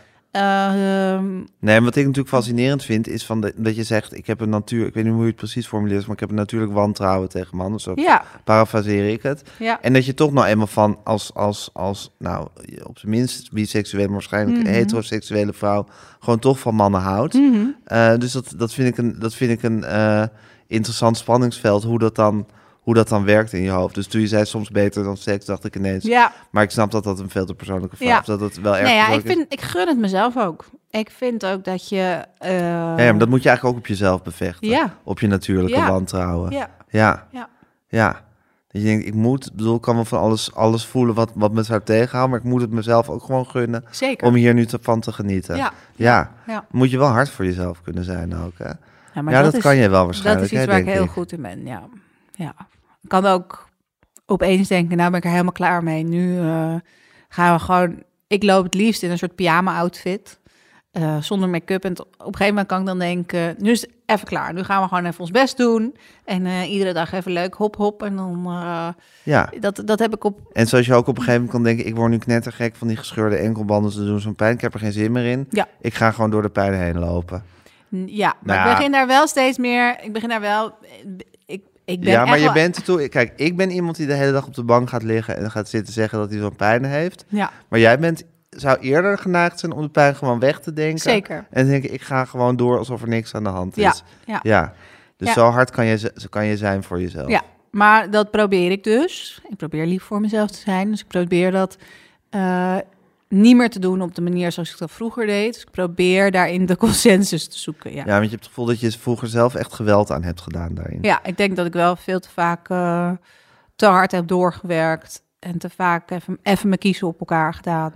Uh, um, Nee, wat ik natuurlijk fascinerend vind, is van de, dat je zegt, ik heb een natuur, ik weet niet hoe je het precies formuleert, maar ik heb een natuurlijk wantrouwen tegen mannen, zo ja. parafraseer ik het. Ja. En dat je toch nou eenmaal van als, als, als nou, op zijn minst biseksuele, maar waarschijnlijk Mm-hmm. heteroseksuele vrouw, gewoon toch van mannen houdt. Mm-hmm. Uh, dus dat, dat vind ik een, dat vind ik een uh, interessant spanningsveld, hoe dat dan... hoe dat dan werkt in je hoofd. Dus toen je zei soms beter dan seks, dacht ik ineens... Ja. Maar ik snap dat dat een veel te persoonlijke vraag Ja. is. Dat het wel erg Nee, ja, ik, persoonlijk vind, ik gun het mezelf ook. Ik vind ook dat je... Uh... is. Ja, ja, maar dat moet je eigenlijk ook op jezelf bevechten. Ja. Op je natuurlijke Ja. wantrouwen. Ja. Ja. Ja. Ja. Dat je denkt, ik moet... Ik bedoel, ik kan wel van alles, alles voelen wat, wat me zou tegenhouden... maar ik moet het mezelf ook gewoon gunnen... Zeker. om hier nu te, van te genieten. Ja. Ja. Ja. Moet je wel hard voor jezelf kunnen zijn ook, hè? Ja, maar Ja, dat, is, kan je wel waarschijnlijk, Dat is iets hè, waar ik denk heel ik. goed in ben, ja. Ja. Ik kan ook opeens denken, nou ben ik er helemaal klaar mee. Nu uh, gaan we gewoon... Ik loop het liefst in een soort pyjama-outfit. Uh, zonder make-up. En t- op een gegeven moment kan ik dan denken... Nu is het even klaar. Nu gaan we gewoon even ons best doen. En uh, iedere dag even leuk hop hop. En dan... Uh, Ja. dat, dat heb ik op... En zoals je ook op een gegeven moment kan denken... ik word nu knettergek van die gescheurde enkelbanden. Ze doen zo'n pijn. Ik heb er geen zin meer in. Ja. Ik ga gewoon door de pijn heen lopen. Ja, maar Nou, ik begin daar wel steeds meer... Ik begin daar wel... Ik, ik ben Ja, echt maar je wel- bent ertoe... Kijk, ik ben iemand die de hele dag op de bank gaat liggen... en gaat zitten zeggen dat hij zo'n pijn heeft. Ja, Maar jij bent, zou eerder geneigd zijn om de pijn gewoon weg te denken. zeker. En denken, ik ga gewoon door alsof er niks aan de hand is. Ja, ja. ja. Dus Ja. zo hard kan je, z- kan je zijn voor jezelf. Ja, maar dat probeer ik dus. Ik probeer lief voor mezelf te zijn. Dus ik probeer dat uh, niet meer te doen op de manier zoals ik dat vroeger deed. Dus ik probeer daarin de consensus te zoeken. Ja, Ja, want je hebt het gevoel dat je vroeger zelf echt geweld aan hebt gedaan daarin. ja ik denk dat ik wel veel te vaak uh, te hard heb doorgewerkt. En te vaak even, even mijn kiezen op elkaar gedaan.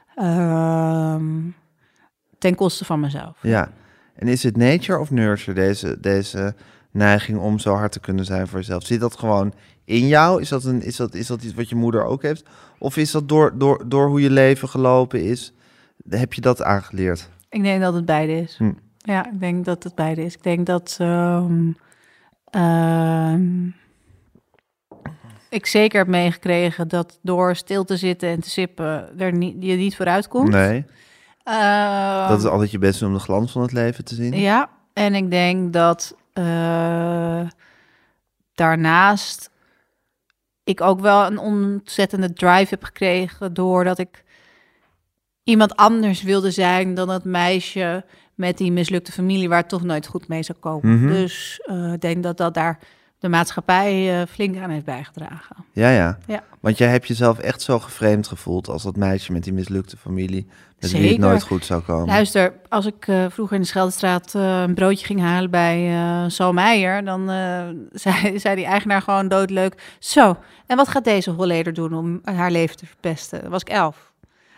Uh, ten koste van mezelf. Ja. En is het nature of nurture, deze, deze neiging om zo hard te kunnen zijn voor jezelf? Zit dat gewoon in jou? Is dat, een, is dat, is dat iets wat je moeder ook heeft? Of is dat door, door, door hoe je leven gelopen is? Heb je dat aangeleerd? Ik denk dat het beide is. Hm. Ja, ik denk dat het beide is. Ik denk dat um, um, ik zeker heb meegekregen dat door stil te zitten en te sippen er niet, je niet vooruit komt. Nee. Uh, Dat is altijd je best doen om de glans van het leven te zien. Ja, en ik denk dat uh, daarnaast ik ook wel een ontzettende drive heb gekregen doordat ik iemand anders wilde zijn dan het meisje met die mislukte familie waar het toch nooit goed mee zou komen. Mm-hmm. Dus ik uh, denk dat dat daar de maatschappij uh, flink aan heeft bijgedragen. Ja, ja, ja. Want jij hebt jezelf echt zo gevreemd gevoeld als dat meisje met die mislukte familie, met Zeker. wie het nooit goed zou komen. Luister, als ik uh, vroeger in de Scheldestraat uh, een broodje ging halen bij uh, Saul Meijer, dan uh, zei, zei die eigenaar gewoon doodleuk, zo, en wat gaat deze Holleder doen om haar leven te verpesten? Dan was ik elf.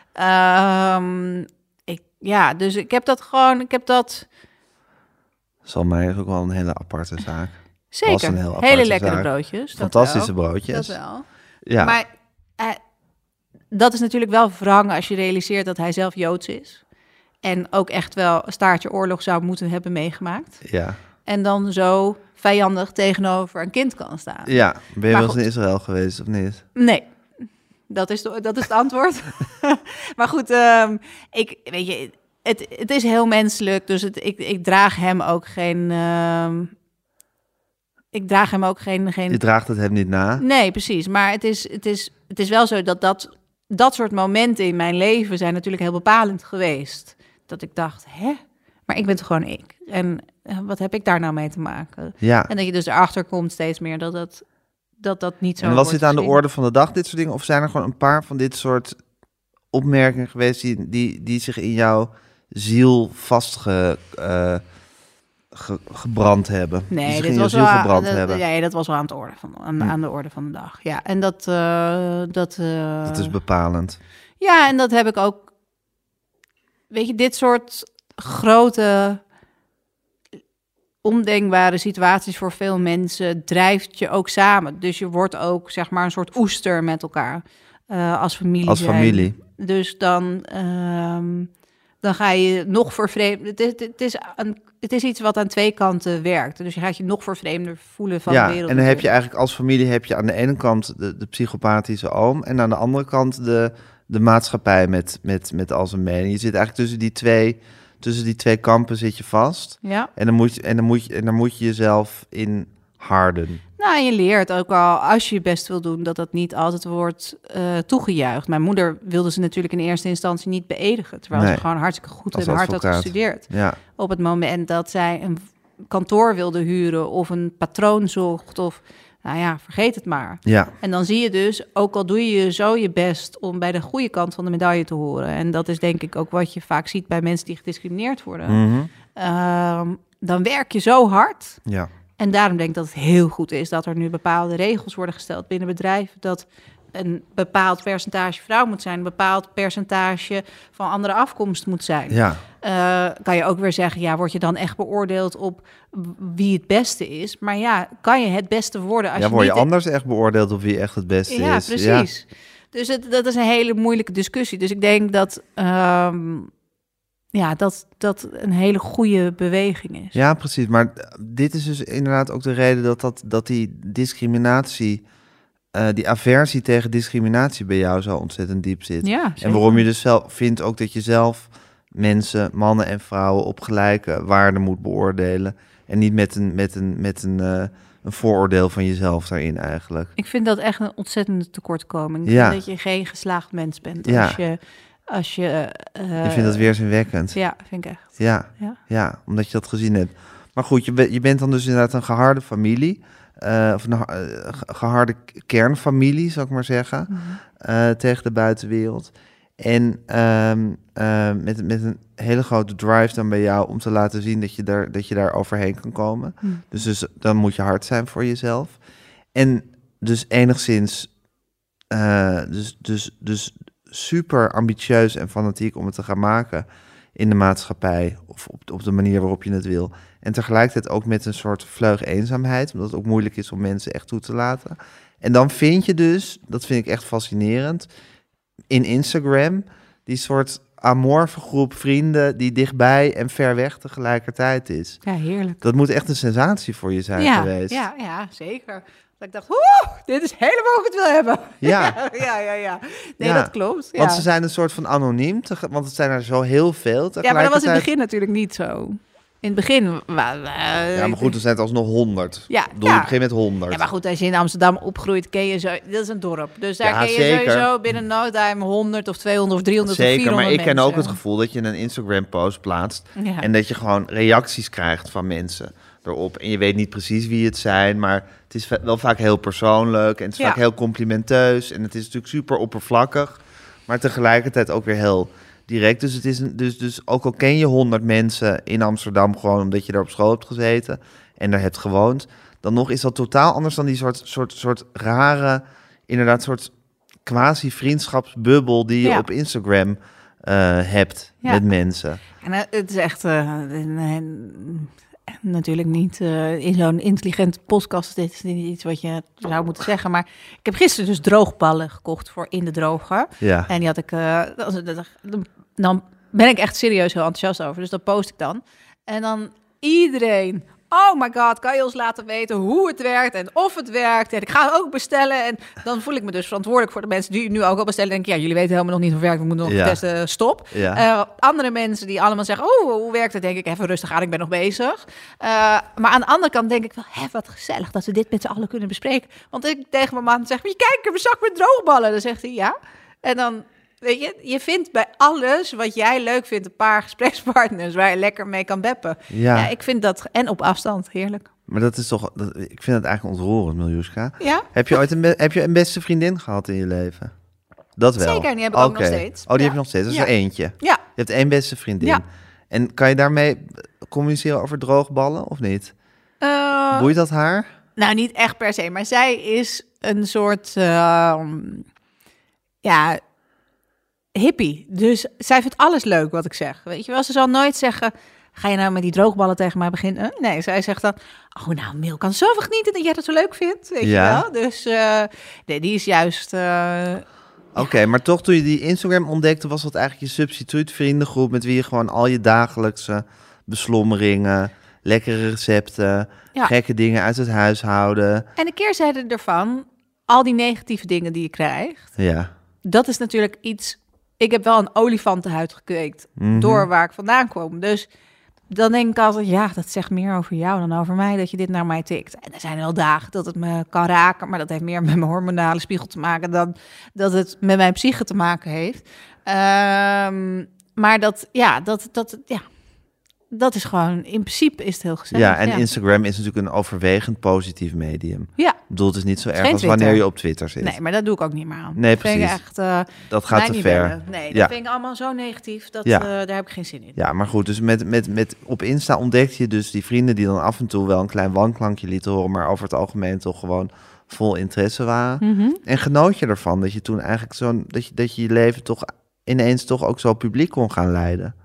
Um, ik, ja, dus ik heb dat gewoon, ik heb dat... Saul Meijer is ook wel een hele aparte zaak. Zeker, een heel hele lekkere zaak. broodjes. Fantastische dat broodjes. Dat wel. Ja. Maar uh, dat is natuurlijk wel wrang als je realiseert dat hij zelf Joods is. En ook echt wel een staartje oorlog zou moeten hebben meegemaakt. Ja. En dan zo vijandig tegenover een kind kan staan. Ja, ben je maar wel eens goed. in Israël geweest of niet? Nee, dat is, de, dat is het antwoord. Maar goed, um, ik, weet je, het, het is heel menselijk. Dus het, ik, ik draag hem ook geen... Um, ik draag hem ook geen, geen... Je draagt het hem niet na? Nee, precies. Maar het is, het is, het is wel zo dat, dat dat soort momenten in mijn leven zijn natuurlijk heel bepalend geweest. Dat ik dacht, hè? Maar ik ben toch gewoon ik. En wat heb ik daar nou mee te maken? Ja. En dat je dus erachter komt steeds meer dat dat, dat, dat niet zo En was wordt dit aan de gezien. orde van de dag, dit soort dingen? Of zijn er gewoon een paar van dit soort opmerkingen geweest die, die, die zich in jouw ziel vastge... Uh, Ge, gebrand hebben. Nee, die dit was wel, gebrand dat, hebben. Nee, dat was wel aan, het orde van, aan, hm. aan de orde van de dag. Ja, en dat... Uh, dat, uh, dat is bepalend. Ja, en dat heb ik ook... Weet je, dit soort grote... ondenkbare situaties voor veel mensen drijft je ook samen. Dus je wordt ook, zeg maar, een soort oester met elkaar. Uh, als familie Als zijn. familie. Dus dan... Um, dan ga je nog vervreemden. Het is, het, is een, het is iets wat aan twee kanten werkt. Dus je gaat je nog vervreemder voelen van ja, de wereld. En dan heb je eigenlijk als familie heb je aan de ene kant de, de psychopathische oom en aan de andere kant de, de maatschappij met, met, met al zijn mening. Je zit eigenlijk tussen die twee, tussen die twee kampen zit je vast. Ja. En dan moet je, en dan moet je, en dan moet je jezelf in harden. Nou, je leert ook al, als je je best wil doen, dat dat niet altijd wordt uh, toegejuicht. Mijn moeder wilde ze natuurlijk in eerste instantie niet beëdigen, terwijl nee. ze gewoon hartstikke goed Als en hard advocaat. had gestudeerd. Ja. Op het moment dat zij een kantoor wilde huren of een patroon zocht of, nou ja, vergeet het maar. Ja. En dan zie je dus, ook al doe je zo je best om bij de goede kant van de medaille te horen. En dat is denk ik ook wat je vaak ziet bij mensen die gediscrimineerd worden. Mm-hmm. Uh, dan werk je zo hard. Ja. En daarom denk ik dat het heel goed is dat er nu bepaalde regels worden gesteld binnen bedrijven. Dat een bepaald percentage vrouw moet zijn, een bepaald percentage van andere afkomst moet zijn. Ja. Uh, kan je ook weer zeggen, ja, word je dan echt beoordeeld op wie het beste is? Maar ja, kan je het beste worden als ja, je word je niet... anders echt beoordeeld op wie echt het beste ja, is. Precies. Ja, precies. Dus het, dat is een hele moeilijke discussie. Dus ik denk dat... Um, Ja, dat dat een hele goede beweging is. Ja, precies. Maar dit is dus inderdaad ook de reden dat, dat, dat die discriminatie, uh, die aversie tegen discriminatie bij jou zo ontzettend diep zit. Ja, en waarom je dus zelf vindt ook dat je zelf mensen, mannen en vrouwen op gelijke waarde moet beoordelen. En niet met een, met een, met een, uh, een vooroordeel van jezelf daarin eigenlijk. Ik vind dat echt een ontzettende tekortkoming. Ja. Dat je geen geslaagd mens bent. Ja. Als je... Als je, uh, ik vind dat weerzinwekkend. Ja, vind ik echt. Ja, ja. ja, omdat je dat gezien hebt. Maar goed, je, be- je bent dan dus inderdaad een geharde familie. Uh, of een uh, geharde kernfamilie, zou ik maar zeggen. Mm-hmm. Uh, tegen de buitenwereld. En um, uh, met, met een hele grote drive dan bij jou om te laten zien dat je daar, dat je daar overheen kan komen. Mm. Dus, dus dan moet je hard zijn voor jezelf. En dus enigszins... Uh, dus, dus, dus super ambitieus en fanatiek om het te gaan maken in de maatschappij of op, op de manier waarop je het wil. En tegelijkertijd ook met een soort vleug eenzaamheid, omdat het ook moeilijk is om mensen echt toe te laten. En dan vind je dus, dat vind ik echt fascinerend, in Instagram die soort amorfe groep vrienden die dichtbij en ver weg tegelijkertijd is. Ja, heerlijk. Dat moet echt een sensatie voor je zijn ja, geweest. Ja, ja, zeker. Dat ik dacht, oeh, dit is helemaal hoe ik het wil hebben. Ja. ja, ja, ja. Nee, ja. dat klopt. Ja. Want ze zijn een soort van anoniem, te, want het zijn er zo heel veel. Ja, maar dat was in het begin natuurlijk niet zo. In het begin... Uh, ja, maar goed, er zijn het alsnog honderd. Ja, Doe ja. je begin met honderd. Ja, maar goed, als je in Amsterdam opgroeit, ken je zo... Dat is een dorp. Dus daar ja, ken je zeker. sowieso binnen no time honderd of tweehonderd of driehonderd zeker, of vierhonderd maar ik ken mensen. ook het gevoel dat je een Instagram-post plaatst... Ja. en dat je gewoon reacties krijgt van mensen... erop. En je weet niet precies wie het zijn, maar het is wel vaak heel persoonlijk. En het is Ja. vaak heel complimenteus. En het is natuurlijk super oppervlakkig, maar tegelijkertijd ook weer heel direct. Dus, het is een, dus, dus ook al ken je honderd mensen in Amsterdam gewoon omdat je daar op school hebt gezeten en daar hebt gewoond, dan nog is dat totaal anders dan die soort, soort, soort rare, inderdaad, soort quasi-vriendschapsbubbel die je Ja. op Instagram uh, hebt Ja. met mensen. En uh, het is echt uh, een, een, natuurlijk niet uh, in zo'n intelligente podcast. Dit is niet iets wat je zou moeten zeggen. Maar ik heb gisteren dus droogballen gekocht voor in de droger. Ja. En die had ik... Uh, dan ben ik echt serieus heel enthousiast over. Dus dat post ik dan. En dan iedereen... Oh my god, kan je ons laten weten hoe het werkt en of het werkt? En ik ga het ook bestellen. En dan voel ik me dus verantwoordelijk voor de mensen die nu ook al bestellen. En denk ik, ja, jullie weten helemaal nog niet hoe het werkt. We moeten nog Ja. testen, stop. Ja. Uh, andere mensen die allemaal zeggen, oh, hoe werkt het? Denk ik, even rustig aan, ik ben nog bezig. Uh, maar aan de andere kant denk ik wel, hé, wat gezellig dat we dit met z'n allen kunnen bespreken. Want ik tegen mijn man zeg, kijk, ik heb een zak met droogballen. Dan zegt hij, ja. En dan... Weet je, je vindt bij alles wat jij leuk vindt een paar gesprekspartners waar je lekker mee kan beppen. Ja. Ja, ik vind dat, en op afstand, heerlijk. Maar dat is toch, dat, ik vind het eigenlijk ontroerend, Miljuska. Ja? Heb je ooit een, be- heb je een beste vriendin gehad in je leven? Dat wel. Zeker, die heb ik ook Oké. nog steeds. Oh, die Ja. heb je nog steeds. Dat is Ja. er eentje. Ja, Je hebt één beste vriendin. Ja. En kan je daarmee communiceren over droogballen of niet? uh, Boeit dat haar? nou niet echt per se, maar zij is een soort, uh, ja, hippie. Dus zij vindt alles leuk wat ik zeg. Weet je wel, ze zal nooit zeggen, ga je nou met die droogballen tegen mij beginnen? Nee, zij zegt dan, oh nou, Mil kan zoveel genieten dat jij dat zo leuk vindt. Weet Ja. je wel? Dus uh, nee, die is juist... Uh, Oké, okay, maar toch toen je die Instagram ontdekte, was dat eigenlijk je substituut vriendengroep met wie je gewoon al je dagelijkse beslommeringen, lekkere recepten, Ja. gekke dingen uit het huishouden. En de keerzijde ervan, al die negatieve dingen die je krijgt, Ja. dat is natuurlijk iets... Ik heb wel een olifantenhuid gekweekt Mm-hmm. door waar ik vandaan kwam. Dus dan denk ik altijd, ja, dat zegt meer over jou dan over mij, dat je dit naar mij tikt. En er zijn wel dagen dat het me kan raken, maar dat heeft meer met mijn hormonale spiegel te maken dan dat het met mijn psyche te maken heeft. Um, maar dat, ja, dat, dat, ja, dat is gewoon, in principe is het heel gezellig. Ja, en ja. Instagram is natuurlijk een overwegend positief medium. Ja. Ik bedoel, het is niet zo erg Geen als Twitter. wanneer je op Twitter zit. Nee, maar dat doe ik ook niet meer aan. Nee, Dat vind ik precies. echt, uh, Dat gaat mij te niet ver. bellen. Nee, dat Ja. vind ik allemaal zo negatief. Dat, Ja. uh, daar heb ik geen zin in. Ja, maar goed, dus met, met, met op Insta ontdekte je dus die vrienden die dan af en toe wel een klein wanklankje lieten horen, maar over het algemeen toch gewoon vol interesse waren. Mm-hmm. En genoot je ervan dat je toen eigenlijk zo'n, dat je, dat je je leven toch ineens toch ook zo publiek kon gaan leiden?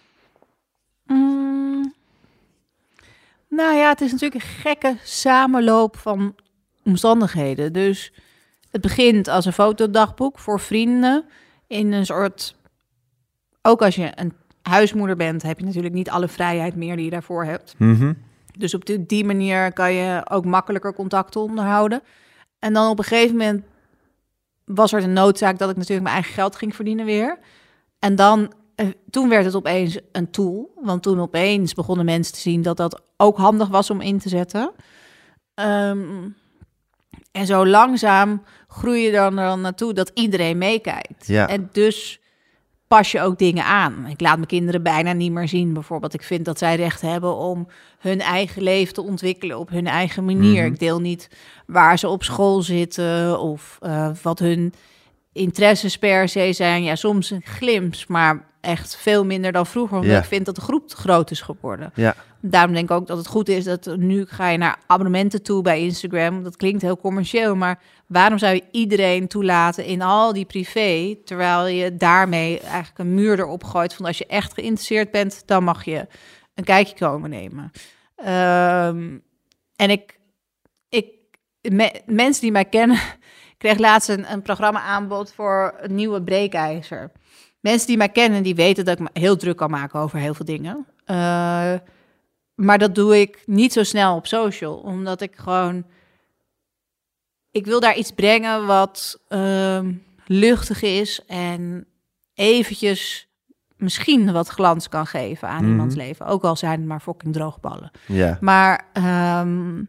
Mm. Nou ja, het is natuurlijk een gekke samenloop van omstandigheden. Dus het begint als een fotodagboek voor vrienden in een soort... Ook als je een huismoeder bent, heb je natuurlijk niet alle vrijheid meer die je daarvoor hebt. Mm-hmm. Dus op die, die manier kan je ook makkelijker contacten onderhouden. En dan op een gegeven moment was er de noodzaak dat ik natuurlijk mijn eigen geld ging verdienen weer. En dan, eh, toen werd het opeens een tool. Want toen opeens begonnen mensen te zien dat dat ook handig was om in te zetten. Um, en zo langzaam groei je dan er dan naartoe dat iedereen meekijkt. Ja. En dus pas je ook dingen aan. Ik laat mijn kinderen bijna niet meer zien. Bijvoorbeeld, ik vind dat zij recht hebben om hun eigen leven te ontwikkelen op hun eigen manier. Mm-hmm. Ik deel niet waar ze op school zitten of uh, wat hun interesses per se zijn. Ja, soms een glimps, maar echt veel minder dan vroeger. Omdat Ja. ik vind dat de groep te groot is geworden. Ja. Daarom denk ik ook dat het goed is dat nu ga je naar abonnementen toe bij Instagram. Dat klinkt heel commercieel, maar waarom zou je iedereen toelaten in al die privé, terwijl je daarmee eigenlijk een muur erop gooit van als je echt geïnteresseerd bent, dan mag je een kijkje komen nemen. Um, en ik, ik me, mensen die mij kennen, ik kreeg laatst een, een programma aanbod voor een nieuwe breekijzer. Mensen die mij kennen, die weten dat ik me heel druk kan maken over heel veel dingen. Uh, maar dat doe ik niet zo snel op social, omdat ik gewoon... Ik wil daar iets brengen wat uh, luchtig is en eventjes misschien wat glans kan geven aan Mm-hmm. iemands leven. Ook al zijn het maar fucking droogballen. Ja. Maar um,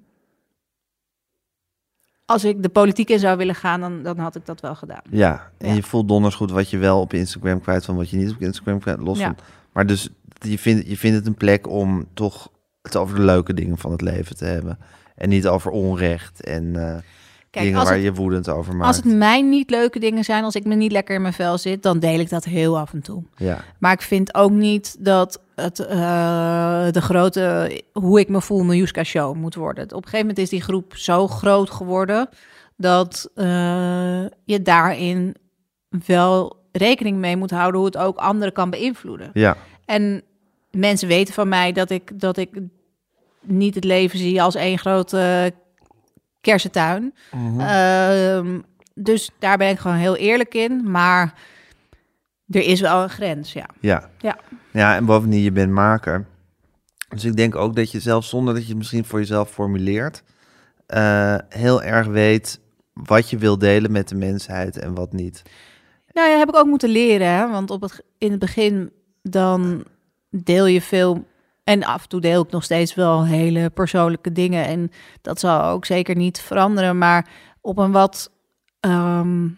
als ik de politiek in zou willen gaan, dan, dan had ik dat wel gedaan. Ja, en Ja. je voelt donders goed wat je wel op Instagram kwijt van wat je niet op Instagram kwijt, los Ja. van. Maar dus je vindt, je vindt het een plek om toch het over de leuke dingen van het leven te hebben. En niet over onrecht en uh, Kijk, dingen waar het, je woedend over maakt. Als het mij niet leuke dingen zijn, als ik me niet lekker in mijn vel zit, dan deel ik dat heel af en toe. Ja. Maar ik vind ook niet dat het uh, de grote, hoe ik me voel, Miljuska show moet worden. Op een gegeven moment is die groep zo groot geworden dat uh, je daarin wel rekening mee moet houden hoe het ook anderen kan beïnvloeden. Ja. En mensen weten van mij dat ik, dat ik niet het leven zie als één grote kersentuin. Mm-hmm. Uh, dus daar ben ik gewoon heel eerlijk in. Maar er is wel een grens, ja. Ja, ja. ja en bovendien, je bent maker. Dus ik denk ook dat je zelf, zonder dat je het misschien voor jezelf formuleert, uh, heel erg weet wat je wil delen met de mensheid en wat niet. Nou ja, heb ik ook moeten leren. Hè? Want op het, in het begin dan deel je veel. En af en toe deel ik nog steeds wel hele persoonlijke dingen. En dat zal ook zeker niet veranderen. Maar op een wat um,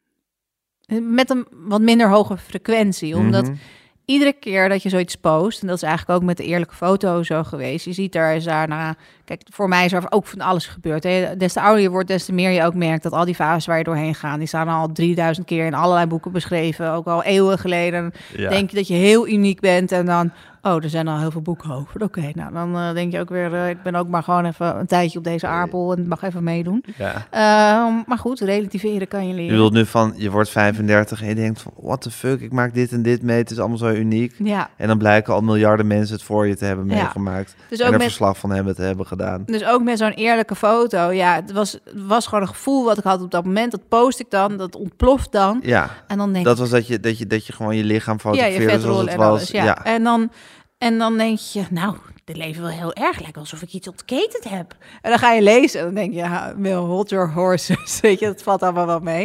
met een wat minder hoge frequentie. Omdat mm-hmm. iedere keer dat je zoiets post, en dat is eigenlijk ook met de eerlijke foto zo geweest. Je ziet daar is daarna. Kijk, voor mij is er ook van alles gebeurd. Hè? Des te ouder je wordt, des te meer je ook merkt dat al die fases waar je doorheen gaat, die staan al drieduizend keer in allerlei boeken beschreven. Ook al eeuwen geleden. Ja. Denk je dat je heel uniek bent en dan, oh, er zijn al heel veel boeken over. Oké, okay, nou dan uh, denk je ook weer, uh, ik ben ook maar gewoon even een tijdje op deze aardbol en mag even meedoen. Ja. Uh, maar goed, relativeren kan je leren. Je wilt nu van, je wordt vijfendertig en je denkt van, what the fuck, ik maak dit en dit mee, het is allemaal zo uniek. Ja. En dan blijken al miljarden mensen het voor je te hebben meegemaakt. Ja. Dus ook en er met, verslag van hebben te hebben gedaan. Dus ook met zo'n eerlijke foto, ja, het was, het was gewoon een gevoel wat ik had op dat moment. Dat post ik dan, dat ontploft dan. Ja, en dan denk dat ik, was dat je, dat, je, dat je gewoon je lichaam fotografeerde ja, je zoals het en was. Alles, ja. Ja. En dan... En dan denk je, nou, dit leven wel heel erg lijkt alsof ik iets ontketend heb. En dan ga je lezen en dan denk je, ja, Will, hold your horses. Weet je, dat valt allemaal wel mee.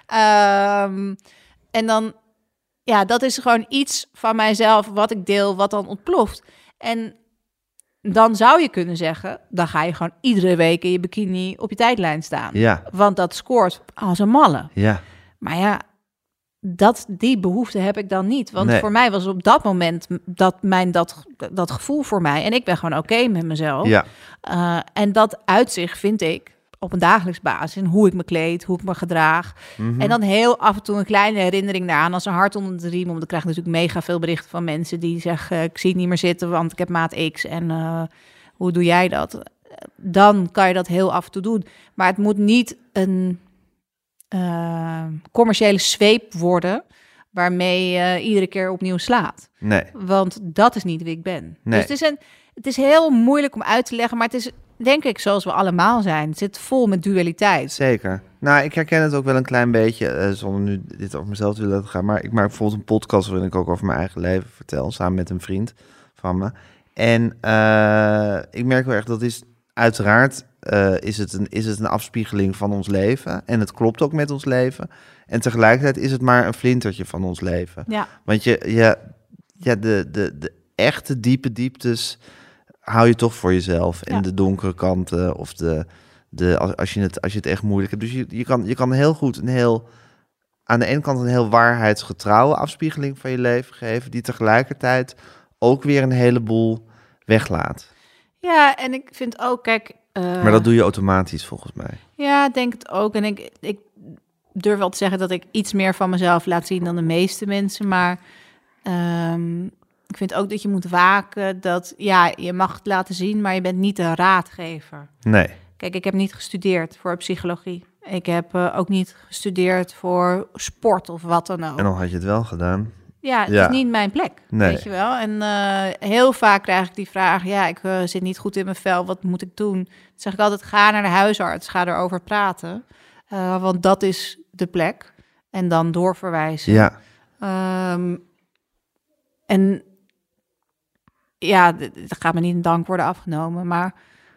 Um, en dan, ja, dat is gewoon iets van mijzelf wat ik deel, wat dan ontploft. En dan zou je kunnen zeggen, dan ga je gewoon iedere week in je bikini op je tijdlijn staan. Ja. Want dat scoort als een malle. Ja. Maar ja, dat, die behoefte heb ik dan niet. Want nee. voor mij was op dat moment dat, mijn, dat, dat gevoel voor mij. En ik ben gewoon oké okay met mezelf. Ja. Uh, en dat uitzicht vind ik op een dagelijks basis in hoe ik me kleed, hoe ik me gedraag. Mm-hmm. En dan heel af en toe een kleine herinnering daaraan als een hart onder de riem. Want ik krijg natuurlijk mega veel berichten van mensen die zeggen, uh, ik zie het niet meer zitten, want ik heb maat X. En uh, hoe doe jij dat? Dan kan je dat heel af en toe doen. Maar het moet niet een Uh, commerciële zweep worden waarmee je uh, iedere keer opnieuw slaat. Nee. Want dat is niet wie ik ben. Nee. Dus het is, een, het is heel moeilijk om uit te leggen, maar het is, denk ik, zoals we allemaal zijn. Het zit vol met dualiteit. Zeker. Nou, ik herken het ook wel een klein beetje, uh, zonder nu dit over mezelf te willen laten gaan, maar ik maak bijvoorbeeld een podcast waarin ik ook over mijn eigen leven vertel, samen met een vriend van me. En uh, ik merk wel echt, dat is uiteraard Uh, is, het een, is het een afspiegeling van ons leven. En het klopt ook met ons leven. En tegelijkertijd is het maar een flintertje van ons leven. Ja. Want je, je, ja, de, de, de echte diepe dieptes hou je toch voor jezelf. En ja. de donkere kanten of de, de als, als, je het, als je het echt moeilijk hebt. Dus je, je, kan, je kan heel goed een heel, aan de ene kant een heel waarheidsgetrouwe afspiegeling van je leven geven, die tegelijkertijd ook weer een heleboel weglaat. Ja, en ik vind ook, kijk, Uh, maar dat doe je automatisch volgens mij. Ja, ik denk het ook. En ik, ik durf wel te zeggen dat ik iets meer van mezelf laat zien dan de meeste mensen. Maar um, ik vind ook dat je moet waken dat, ja, je mag het laten zien, maar je bent niet de raadgever. Nee. Kijk, ik heb niet gestudeerd voor psychologie. Ik heb uh, ook niet gestudeerd voor sport of wat dan ook. En dan had je het wel gedaan. Ja, het ja. is niet mijn plek, nee. weet je wel. En uh, heel vaak krijg ik die vraag, ja, ik uh, zit niet goed in mijn vel, wat moet ik doen? Dan zeg ik altijd, ga naar de huisarts, ga erover praten. Uh, want dat is de plek. En dan doorverwijzen. Ja. Um, en ja, er gaat me niet een dank worden afgenomen, maar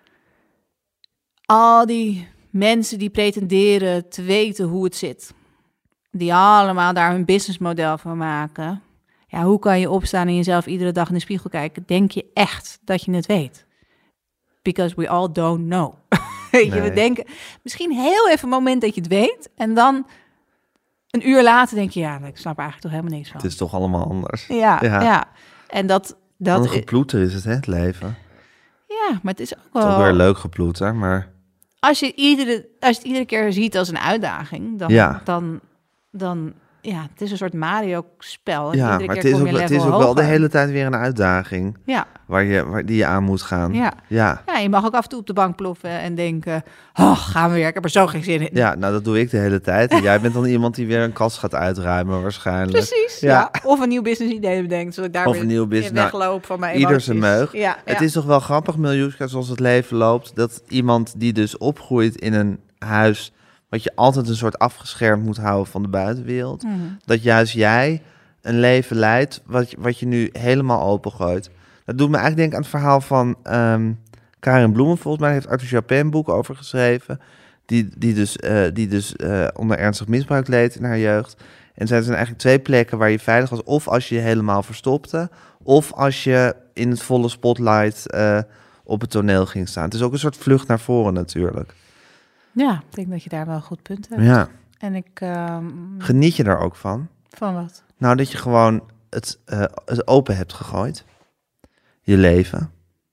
al die mensen die pretenderen te weten hoe het zit, die allemaal daar hun businessmodel van maken. Ja, hoe kan je opstaan en jezelf iedere dag in de spiegel kijken? Denk je echt dat je het weet? Because we all don't know. Weet je, we denken misschien heel even een moment dat je het weet. En dan een uur later denk je, ja, ik snap er eigenlijk toch helemaal niks van. Het is toch allemaal anders. Ja, ja. ja. En dat, dat een geploeter is het, hè, het leven. Ja, maar het is ook Het is wel... ook weer leuk geploeter, maar... Als je, iedere, als je het iedere keer ziet als een uitdaging, dan... Ja. dan, dan ja, het is een soort Mario-spel. En Ja, iedere maar keer het is, kom ook, je het level is ook wel de hoger. hele tijd weer een uitdaging Ja. waar je, waar, die je aan moet gaan. Ja. Ja. Ja, je mag ook af en toe op de bank ploffen en denken... Oh, gaan we weer, ik heb er zo geen zin in. Ja, nou dat doe ik de hele tijd. En jij bent dan iemand die weer een kast gaat uitruimen waarschijnlijk. Precies, ja. Ja. Of een nieuw business idee bedenkt, zodat ik daar Of weer een nieuw business. in wegloop van mijn Ieder emoties. zijn meug. Ja, Het ja. is toch wel grappig, Miljuska, zoals het leven loopt, dat iemand die dus opgroeit in een huis wat je altijd een soort afgeschermd moet houden van de buitenwereld, Mm. dat juist jij een leven leidt wat, je- wat je nu helemaal opengooit. Dat doet me eigenlijk denken aan het verhaal van ehm, Karin Bloemen, volgens mij heeft Arthur Japin een boek over geschreven, die, die dus, eh, die dus eh, onder ernstig misbruik leed in haar jeugd. En er zijn eigenlijk twee plekken waar je veilig was, of als je je helemaal verstopte, of als je in het volle spotlight eh, op het toneel ging staan. Het is ook een soort vlucht naar voren natuurlijk. Ja, ik denk dat je daar wel een goed punt hebt. Ja. En ik... ehm, Geniet je daar ook van? van wat? Nou, dat je gewoon het, eh, het open hebt gegooid. Je leven.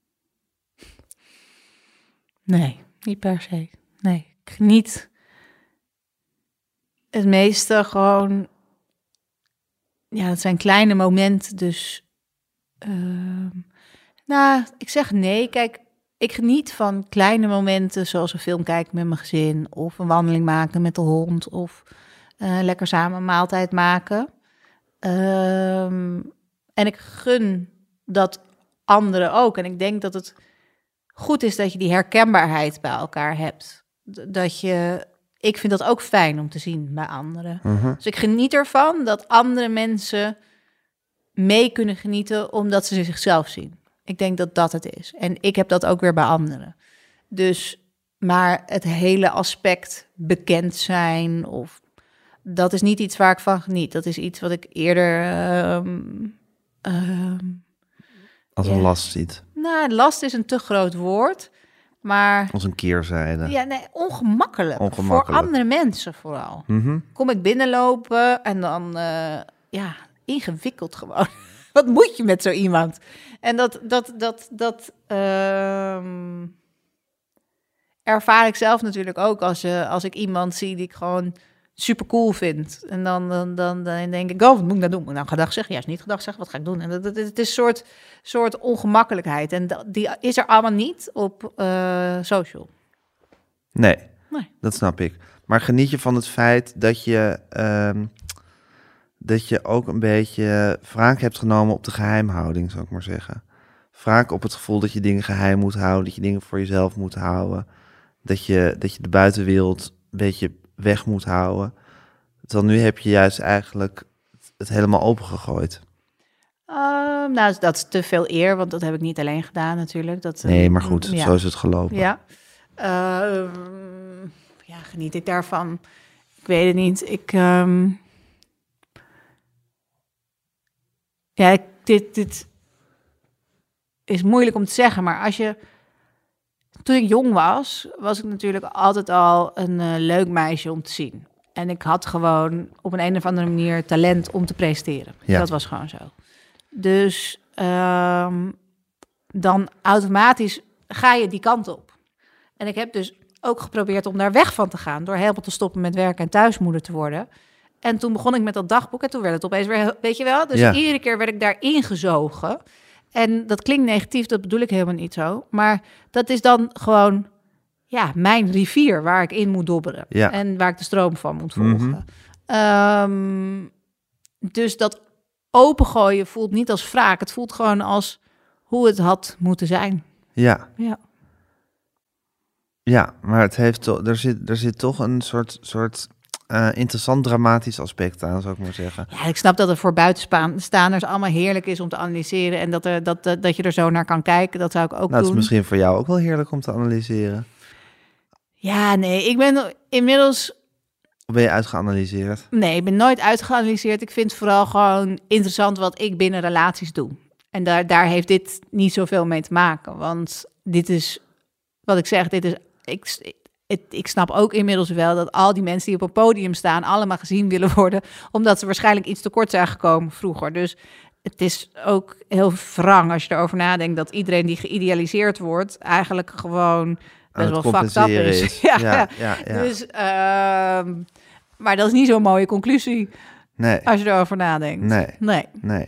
Nee, niet per se. Nee, ik geniet het meeste gewoon... Ja, het zijn kleine momenten, dus... ehm, nou, ik zeg nee. Kijk, ik geniet van kleine momenten, zoals een film kijken met mijn gezin, of een wandeling maken met de hond, of eh, lekker samen een maaltijd maken. Ehm, en ik gun dat anderen ook. En ik denk dat het goed is dat je die herkenbaarheid bij elkaar hebt. D- Dat je, ik vind dat ook fijn om te zien bij anderen. Mhm. Dus ik geniet ervan dat andere mensen mee kunnen genieten omdat ze zichzelf zien. Ik denk dat dat het is. En ik heb dat ook weer bij anderen. Dus, maar het hele aspect bekend zijn, of dat is niet iets waar ik van geniet. Dat is iets wat ik eerder, ehm, ehm, Als Ja. een last ziet. nou, last is een te groot woord, maar Als een keerzijde. ja, nee, ongemakkelijk. Ongemakkelijk. Voor andere mensen vooral. Mhm. Kom ik binnenlopen en dan, eh, ja, ingewikkeld gewoon. Wat moet je met zo iemand? En dat, dat, dat, dat ehm, ervaar ik zelf natuurlijk ook als, je, als ik iemand zie die ik gewoon super cool vind. En dan, dan, dan, dan denk ik, oh, wat moet ik nou doen? Moet ik nou gedag zeggen? Juist niet gedag zeggen, wat ga ik doen? En dat, dat, het is een soort, soort ongemakkelijkheid. En dat, die is er allemaal niet op eh, social. Nee, Nee. dat snap ik. Maar geniet je van het feit dat je, ehm, dat je ook een beetje wraak hebt genomen op de geheimhouding, zou ik maar zeggen. Wraak op het gevoel dat je dingen geheim moet houden, dat je dingen voor jezelf moet houden. Dat je, dat je de buitenwereld een beetje weg moet houden. Terwijl nu heb je juist eigenlijk het helemaal opengegooid. Ehm, nou, dat is te veel eer, want dat heb ik niet alleen gedaan natuurlijk. Dat, eh, Nee, maar goed, ja. zo is het gelopen. Ja. Ehm, ja, geniet ik daarvan? Ik weet het niet. Ik... ehm, Ja, ik- dit, dit is moeilijk om te zeggen, maar als je... Toen ik jong was, was ik natuurlijk altijd al een eh, leuk meisje om te zien. En ik had gewoon op een, een of andere manier talent om te presteren. Ja. Dat was gewoon zo. Dus ehm, dan automatisch ga je die kant op. En ik heb dus ook geprobeerd om daar weg van te gaan, door helemaal te stoppen met werken en thuismoeder te worden. En toen begon ik met dat dagboek en toen werd het opeens weer, weet je wel? Dus Ja. iedere keer werd ik daar ingezogen. En dat klinkt negatief, dat bedoel ik helemaal niet zo. Maar dat is dan gewoon, ja, mijn rivier waar ik in moet dobberen. Ja. En waar ik de stroom van moet volgen. Mhm. Ehm, dus dat opengooien voelt niet als wraak. Het voelt gewoon als hoe het had moeten zijn. Ja, Ja. ja, maar het heeft to- er, zit, er zit toch een soort, soort eh, interessant dramatisch aspect aan, zou ik maar zeggen. Ja, ik snap dat het voor buitenstaanders allemaal heerlijk is om te analyseren. En dat, er, dat, dat, dat je er zo naar kan kijken. Dat zou ik ook Nou, het is doen. misschien voor jou ook wel heerlijk om te analyseren. Ja, nee, ik ben inmiddels... Of ben je uitgeanalyseerd? Nee, ik ben nooit uitgeanalyseerd. Ik vind het vooral gewoon interessant wat ik binnen relaties doe. En daar, daar heeft dit niet zoveel mee te maken. Want dit is, wat ik zeg, dit is... Ik, ik, ik snap ook inmiddels wel dat al die mensen die op een podium staan allemaal gezien willen worden, omdat ze waarschijnlijk iets tekort zijn gekomen vroeger. Dus het is ook heel wrang als je erover nadenkt dat iedereen die geïdealiseerd wordt eigenlijk gewoon best wel fucked up is. is. ja, Ja, ja, ja. Dus, uh, maar dat is niet zo'n mooie conclusie Nee. als je erover nadenkt. Nee. Nee. nee.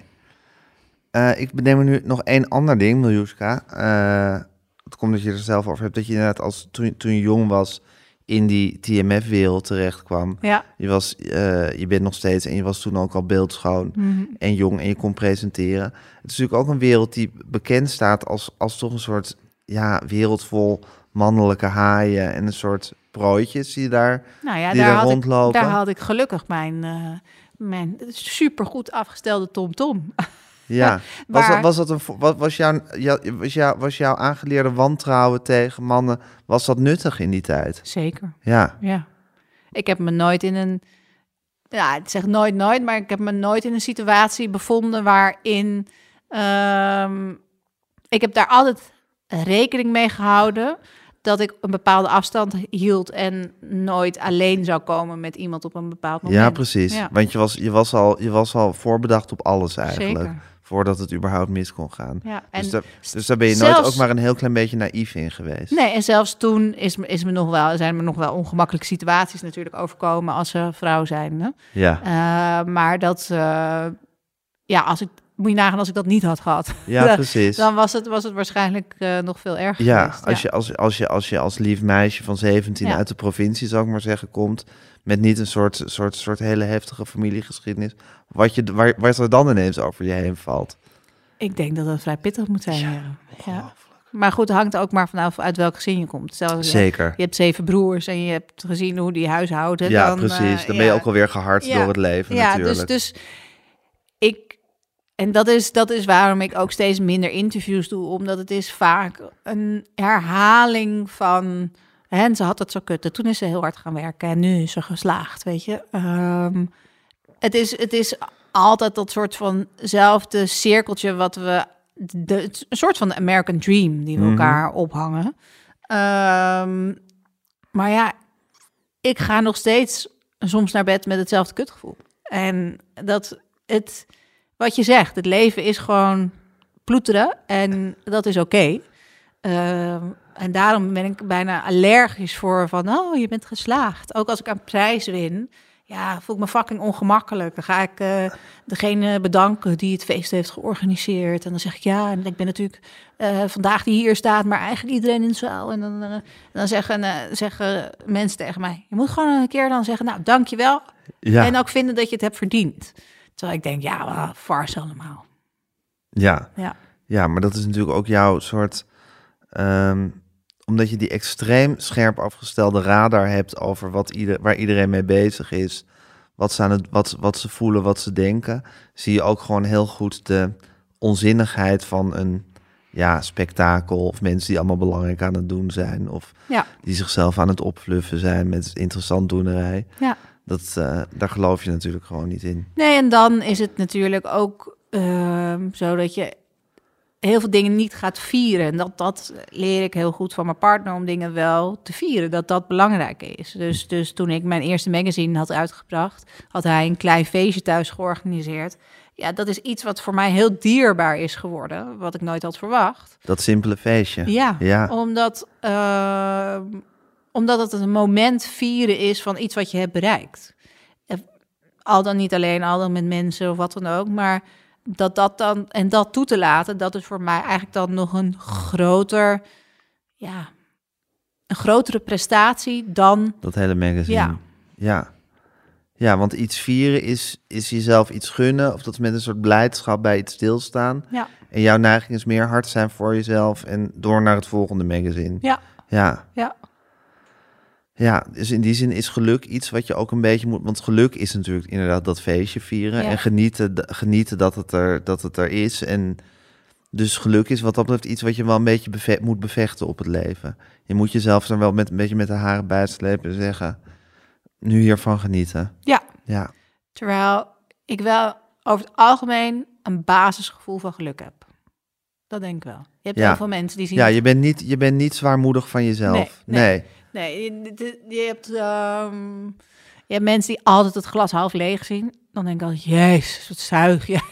Uh, ik bedenk me nu nog één ander ding, Miljuska. Uh, het komt dat je er zelf over hebt. Dat je inderdaad als toen, toen je jong was in die T M F-wereld terecht kwam. Ja. Je, was, uh, je bent nog steeds en je was toen ook al beeldschoon Mm-hmm. en jong en je kon presenteren. Het is natuurlijk ook een wereld die bekend staat als, als toch een soort ja, wereld vol mannelijke haaien en een soort prooitjes die daar, nou ja, die daar daar had rondlopen. Ik, daar had ik gelukkig mijn, uh, mijn supergoed afgestelde TomTom. Ja, was, maar, dat, was dat een was, was, jouw, was, jouw, was jouw aangeleerde wantrouwen tegen mannen, was dat nuttig in die tijd? Zeker. Ja. Ja. Ik heb me nooit in een, ja, ik zeg nooit nooit, maar ik heb me nooit in een situatie bevonden waarin, um, ik heb daar altijd rekening mee gehouden dat ik een bepaalde afstand hield en nooit alleen zou komen met iemand op een bepaald moment. Ja, precies. Ja. Want je was, je, was al, je was al voorbedacht op alles eigenlijk. Zeker. Voordat het überhaupt mis kon gaan. Ja, en dus, daar, dus daar ben je zelfs, nooit ook maar een heel klein beetje naïef in geweest. Nee, en zelfs toen is, is me nog wel, zijn me nog wel ongemakkelijke situaties natuurlijk overkomen als ze vrouw zijn. Hè? Ja. Uh, maar dat, uh, ja, als ik, moet je nagaan als ik dat niet had gehad. Ja, dan, precies. Dan was het, was het waarschijnlijk uh, nog veel erger ja, geweest. Als ja, je, als, als, je, als je als lief meisje van zeventien ja. uit de provincie, zou ik maar zeggen, komt met niet een soort, soort, soort hele heftige familiegeschiedenis, wat je, waar, waar er dan ineens over je heen valt. Ik denk dat het vrij pittig moet zijn. Ja, ja. ja. Maar goed, het hangt ook maar vanaf uit welk gezin je komt. Stel, Zeker. Je, je hebt zeven broers en je hebt gezien hoe die huishouden. Ja, dan, precies. Dan uh, ben je ja. ook alweer gehard ja. door het leven ja, natuurlijk. Dus, dus ik... En dat is, dat is waarom ik ook steeds minder interviews doe. Omdat het is vaak een herhaling van... En ze had het zo kut. Toen is ze heel hard gaan werken en nu is ze geslaagd, weet je. Um, het, is, het is altijd dat soort vanzelfde cirkeltje wat we... De, een soort van de American Dream die we mm-hmm. elkaar ophangen. Um, maar ja, ik ga nog steeds soms naar bed met hetzelfde kutgevoel. En dat het... Wat je zegt, het leven is gewoon ploeteren en dat is oké. Okay. Uh, en daarom ben ik bijna allergisch voor van, oh, je bent geslaagd. Ook als ik een prijs win, ja, voel ik me fucking ongemakkelijk. Dan ga ik uh, degene bedanken die het feest heeft georganiseerd. En dan zeg ik ja, en ik ben natuurlijk uh, vandaag die hier staat, maar eigenlijk iedereen in de zaal. En dan, uh, en dan zeggen, uh, zeggen mensen tegen mij, je moet gewoon een keer dan zeggen, nou, dankjewel. Ja. En ook vinden dat je het hebt verdiend. Terwijl ik denk, ja, well, farce allemaal. Ja. ja, ja, maar dat is natuurlijk ook jouw soort... Um, omdat je die extreem scherp afgestelde radar hebt over wat ieder, waar iedereen mee bezig is, wat ze, aan het, wat, wat ze voelen, wat ze denken, zie je ook gewoon heel goed de onzinnigheid van een ja, spektakel of mensen die allemaal belangrijk aan het doen zijn of ja. die zichzelf aan het opfluffen zijn met interessant doenerij. Ja. Dat, uh, daar geloof je natuurlijk gewoon niet in. Nee, en dan is het natuurlijk ook uh, zo dat je heel veel dingen niet gaat vieren. En dat, dat leer ik heel goed van mijn partner, om dingen wel te vieren. Dat dat belangrijk is. Dus, dus toen ik mijn eerste magazine had uitgebracht, had hij een klein feestje thuis georganiseerd. Ja, dat is iets wat voor mij heel dierbaar is geworden, wat ik nooit had verwacht. Dat simpele feestje. Ja, ja. Omdat, uh, omdat het een moment vieren is van iets wat je hebt bereikt. Al dan niet alleen, al dan met mensen of wat dan ook, maar dat dat dan en dat toe te laten, dat is voor mij eigenlijk dan nog een groter, ja, een grotere prestatie dan dat hele magazine. Ja, ja, ja, want iets vieren is is jezelf iets gunnen, of dat is met een soort blijdschap bij iets stilstaan. Ja. En jouw neiging is meer hard zijn voor jezelf en door naar het volgende magazine. Ja. Ja. Ja. Ja, dus in die zin is geluk iets wat je ook een beetje moet... Want geluk is natuurlijk inderdaad dat feestje vieren. Ja. En genieten, genieten dat, het er, dat het er is. En dus geluk is wat dat betreft iets wat je wel een beetje beve- moet bevechten op het leven. Je moet jezelf dan wel met, een beetje met de haren bijslepen en zeggen, nu hiervan genieten. Ja. Ja. Terwijl ik wel over het algemeen een basisgevoel van geluk heb. Dat denk ik wel. Je hebt ja. heel veel mensen die zien... Ja, je bent niet, je bent niet zwaarmoedig van jezelf. Nee. nee. nee. Nee, je, je, hebt, um, je hebt mensen die altijd het glas half leeg zien. Dan denk ik altijd, jezus, wat zuig jij.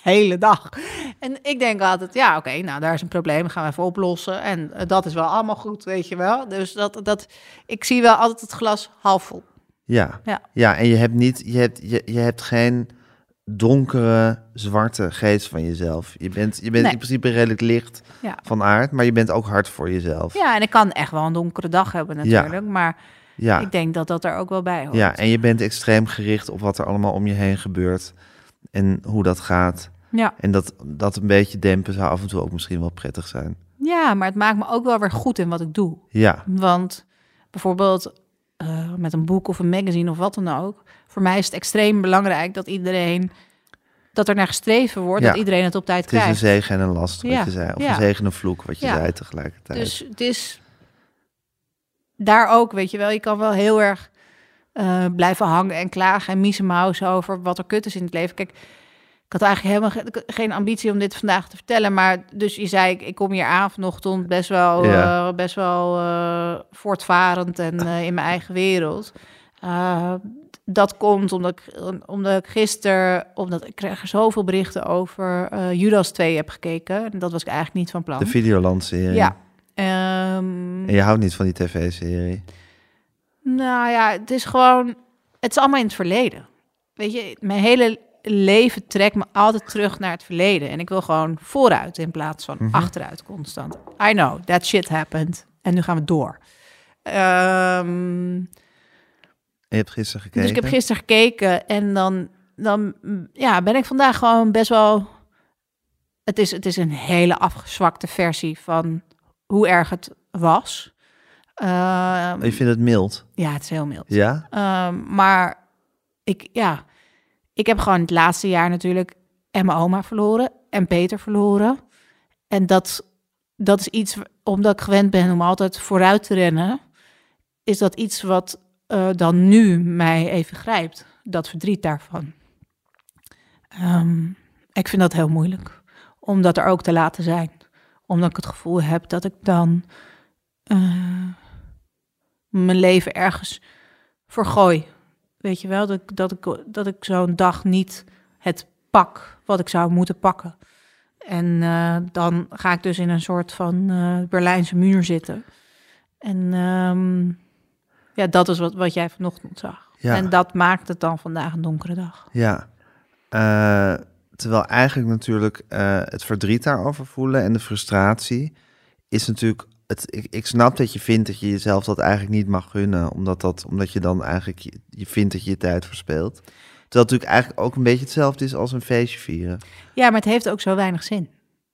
hele dag. En ik denk altijd, ja, oké, okay, nou, daar is een probleem, gaan we even oplossen. En uh, dat is wel allemaal goed, weet je wel. Dus dat, dat, ik zie wel altijd het glas half vol. Ja, ja. ja en je hebt niet, je hebt, je, je hebt geen donkere, zwarte geest van jezelf. Je bent, je bent nee. in principe redelijk licht ja. van aard, maar je bent ook hard voor jezelf. Ja, en ik kan echt wel een donkere dag hebben natuurlijk, ja. maar ja. ik denk dat dat er ook wel bij hoort. Ja, en je bent extreem gericht op wat er allemaal om je heen gebeurt en hoe dat gaat. Ja. En dat, dat een beetje dempen zou af en toe ook misschien wel prettig zijn. Ja, maar het maakt me ook wel weer goed in wat ik doe. Ja. Want bijvoorbeeld uh, met een boek of een magazine of wat dan ook, voor mij is het extreem belangrijk dat iedereen, dat er naar gestreven wordt, ja. dat iedereen het op tijd krijgt. Het is een zegen en een last, wat ja. je zei. Of ja. een zegen en een vloek, wat je ja. zei tegelijkertijd. Dus het is daar ook, weet je wel, je kan wel heel erg uh, blijven hangen en klagen en miezemausen over wat er kut is in het leven. Kijk, ik had eigenlijk helemaal ge- geen ambitie om dit vandaag te vertellen, maar dus je zei, ik, ik kom hier aan vanochtend best wel, ja. uh, best wel uh, voortvarend en uh, in mijn eigen wereld. Uh, dat komt omdat ik, omdat ik gisteren, omdat ik kreeg er zoveel berichten over uh, Judas twee heb gekeken. En dat was ik eigenlijk niet van plan. De Videoland-serie. Ja. Um, en je houdt niet van die tv-serie? Nou ja, het is gewoon, het is allemaal in het verleden. Weet je, mijn hele leven trekt me altijd terug naar het verleden. En ik wil gewoon vooruit in plaats van mm-hmm. achteruit constant. I know, that shit happened. En nu gaan we door. Um, je hebt gisteren gekeken? Dus ik heb gisteren gekeken en dan, dan ja, ben ik vandaag gewoon best wel... Het is, het is een hele afgezwakte versie van hoe erg het was. Uh, je vindt het mild? Ja, het is heel mild. Ja? Uh, maar ik, ja, ik heb gewoon het laatste jaar natuurlijk en mijn oma verloren en Peter verloren. En dat, dat is iets, omdat ik gewend ben om altijd vooruit te rennen, is dat iets wat uh, dan nu mij even grijpt. Dat verdriet daarvan. Um, ik vind dat heel moeilijk. Om dat er ook te laten zijn. Omdat ik het gevoel heb dat ik dan uh, mijn leven ergens vergooi. Weet je wel, dat, dat ik, dat ik zo'n dag niet het pak wat ik zou moeten pakken. En uh, dan ga ik dus in een soort van uh, Berlijnse muur zitten. En um, ja, dat is wat, wat jij vanochtend zag. Ja. En dat maakt het dan vandaag een donkere dag. Ja, uh, terwijl eigenlijk natuurlijk uh, het verdriet daarover voelen en de frustratie is natuurlijk... Het, ik, ik snap dat je vindt dat je jezelf dat eigenlijk niet mag gunnen, omdat, dat, omdat je dan eigenlijk je, je vindt dat je je tijd verspeelt. Terwijl het natuurlijk eigenlijk ook een beetje hetzelfde is als een feestje vieren. Ja, maar het heeft ook zo weinig zin.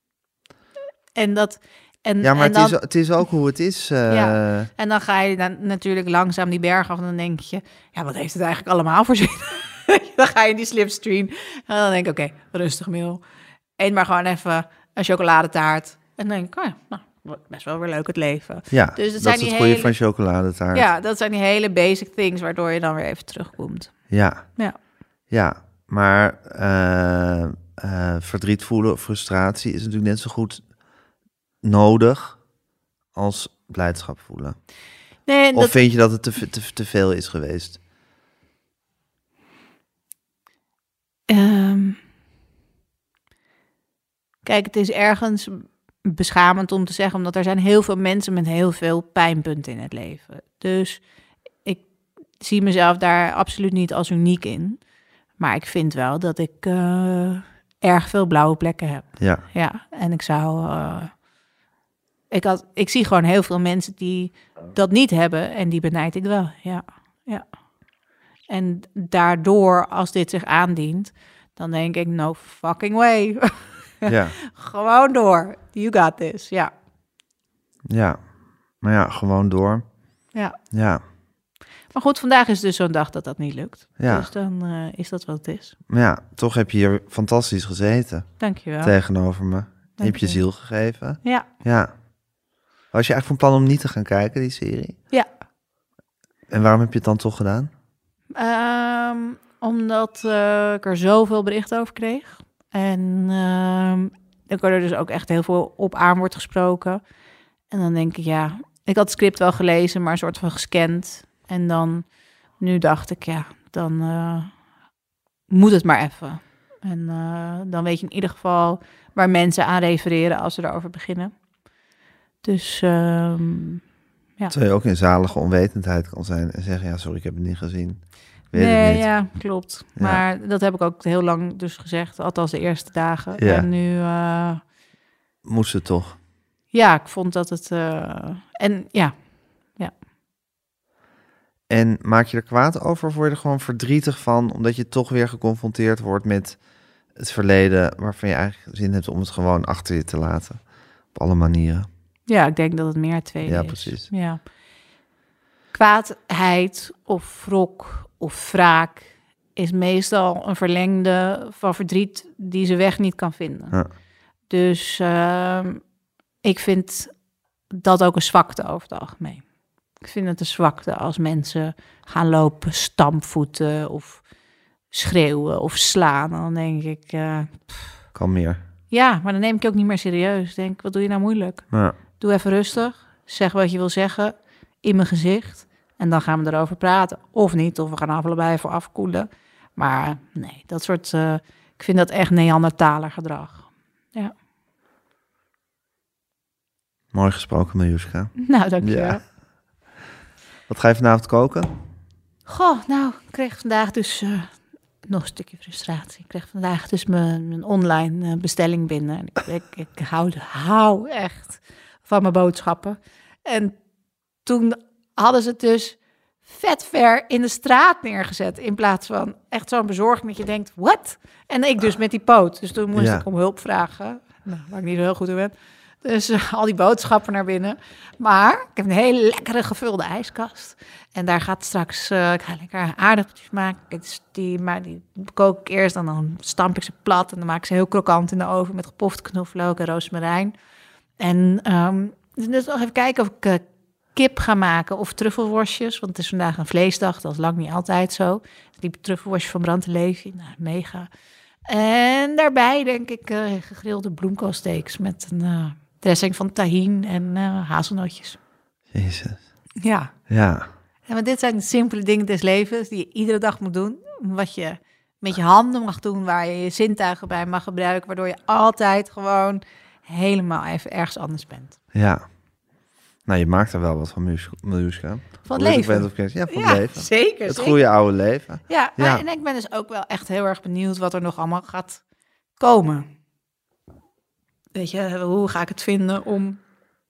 En dat... En, ja, maar en het, dan, is, het is ook hoe het is. Uh... Ja. En dan ga je dan natuurlijk langzaam die berg af en dan denk je, ja, wat heeft het eigenlijk allemaal voor zin? Dan ga je in die slipstream en dan denk ik, oké, okay, rustig Mil. Eet maar gewoon even een chocoladetaart. En dan denk ik, oh ja, nou, best wel weer leuk het leven. Ja, dus het dat zijn is het die goede hele, van chocoladetaart. Ja, dat zijn die hele basic things waardoor je dan weer even terugkomt. Ja, ja, ja maar uh, uh, verdriet voelen of frustratie is natuurlijk net zo goed nodig als blijdschap voelen. Nee, of dat... vind je dat het te, te, te veel is geweest? Um, kijk, het is ergens beschamend om te zeggen, omdat er zijn heel veel mensen met heel veel pijnpunten in het leven. Dus ik zie mezelf daar absoluut niet als uniek in. Maar ik vind wel dat ik uh, erg veel blauwe plekken heb. Ja. Ja, en ik zou... Uh, ik, had, ik zie gewoon heel veel mensen die dat niet hebben en die benijd ik wel. Ja, ja. En daardoor, als dit zich aandient, dan denk ik, no fucking way. Ja. Gewoon door. You got this, ja. Ja, maar ja, gewoon door. Ja. Ja. Maar goed, vandaag is dus zo'n dag dat dat niet lukt. Ja. Dus dan uh, is dat wat het is. Maar ja, toch heb je hier fantastisch gezeten. Dank je wel. Tegenover me. Je hebt je je. ziel gegeven. Ja. Ja. Was je eigenlijk van plan om niet te gaan kijken, die serie? Ja. En waarom heb je het dan toch gedaan? Um, omdat uh, ik er zoveel berichten over kreeg. En uh, ik er dus ook echt heel veel op aan wordt gesproken. En dan denk ik, ja... Ik had het script wel gelezen, maar een soort van gescand. En dan, nu dacht ik, ja, dan uh, moet het maar even. En uh, dan weet je in ieder geval waar mensen aan refereren als ze erover beginnen. Dus um, ja. Terwijl je ook in zalige onwetendheid kan zijn en zeggen, ja, sorry, ik heb het niet gezien. Weet nee, het niet. ja, klopt. Ja. Maar dat heb ik ook heel lang dus gezegd, althans de eerste dagen. Ja. En nu... Uh, Moest het toch? Ja, ik vond dat het... Uh, en ja, ja. En maak je er kwaad over of word je er gewoon verdrietig van, omdat je toch weer geconfronteerd wordt met het verleden, waarvan je eigenlijk zin hebt om het gewoon achter je te laten? Op alle manieren. Ja, ik denk dat het meer tweede ja, is. Precies. Ja, kwaadheid of wrok of wraak is meestal een verlengde van verdriet die ze weg niet kan vinden. Ja. Dus uh, ik vind dat ook een zwakte over het algemeen. Ik vind het een zwakte als mensen gaan lopen, stampvoeten of schreeuwen of slaan. Dan denk ik... Uh, kan meer. Ja, maar dan neem ik je ook niet meer serieus. Ik denk, wat doe je nou moeilijk? Ja. Doe even rustig. Zeg wat je wil zeggen in mijn gezicht. En dan gaan we erover praten. Of niet, of we gaan allebei even afkoelen. Maar nee, dat soort... Uh, ik vind dat echt Neandertaler gedrag. Ja. Mooi gesproken, Miljuska. Nou, dankjewel. Ja. Wat ga je vanavond koken? Goh, nou, ik kreeg vandaag dus uh, nog een stukje frustratie. Ik kreeg vandaag dus mijn, mijn online uh, bestelling binnen. En ik, ik, ik hou, hou echt van mijn boodschappen. En toen hadden ze het dus vet ver in de straat neergezet. In plaats van echt zo'n bezorging dat je denkt, wat? En ik dus met die poot. Dus toen moest ja. ik om hulp vragen. Nou, waar ik niet zo heel goed in ben. Dus uh, al die boodschappen naar binnen. Maar ik heb een hele lekkere gevulde ijskast. En daar gaat straks... Uh, ik ga lekker aardappeltjes maken. Dus die, maar die kook ik eerst. En dan stamp ik ze plat. En dan maak ik ze heel krokant in de oven. Met gepofte knoflook en rozemarijn. En um, dus nog even kijken of ik uh, kip ga maken. Of truffelworstjes. Want het is vandaag een vleesdag. Dat is lang niet altijd zo. Die truffelworstjes van Brand de Levi. Nou, mega. En daarbij denk ik uh, gegrilde bloemkoolsteaks met een... Uh, dressing van tahin en uh, hazelnootjes. Jezus. Ja. Ja. Ja, maar dit zijn de simpele dingen des levens die je iedere dag moet doen. Wat je met je handen mag doen, waar je je zintuigen bij mag gebruiken. Waardoor je altijd gewoon helemaal even ergens anders bent. Ja. Nou, je maakt er wel wat van, Miljuska. Van het leven. Of ja, van ja, het leven. Zeker. Het zeker. goede oude leven. Ja, ja. Maar, en ik ben dus ook wel echt heel erg benieuwd wat er nog allemaal gaat komen. Weet je, hoe ga ik het vinden om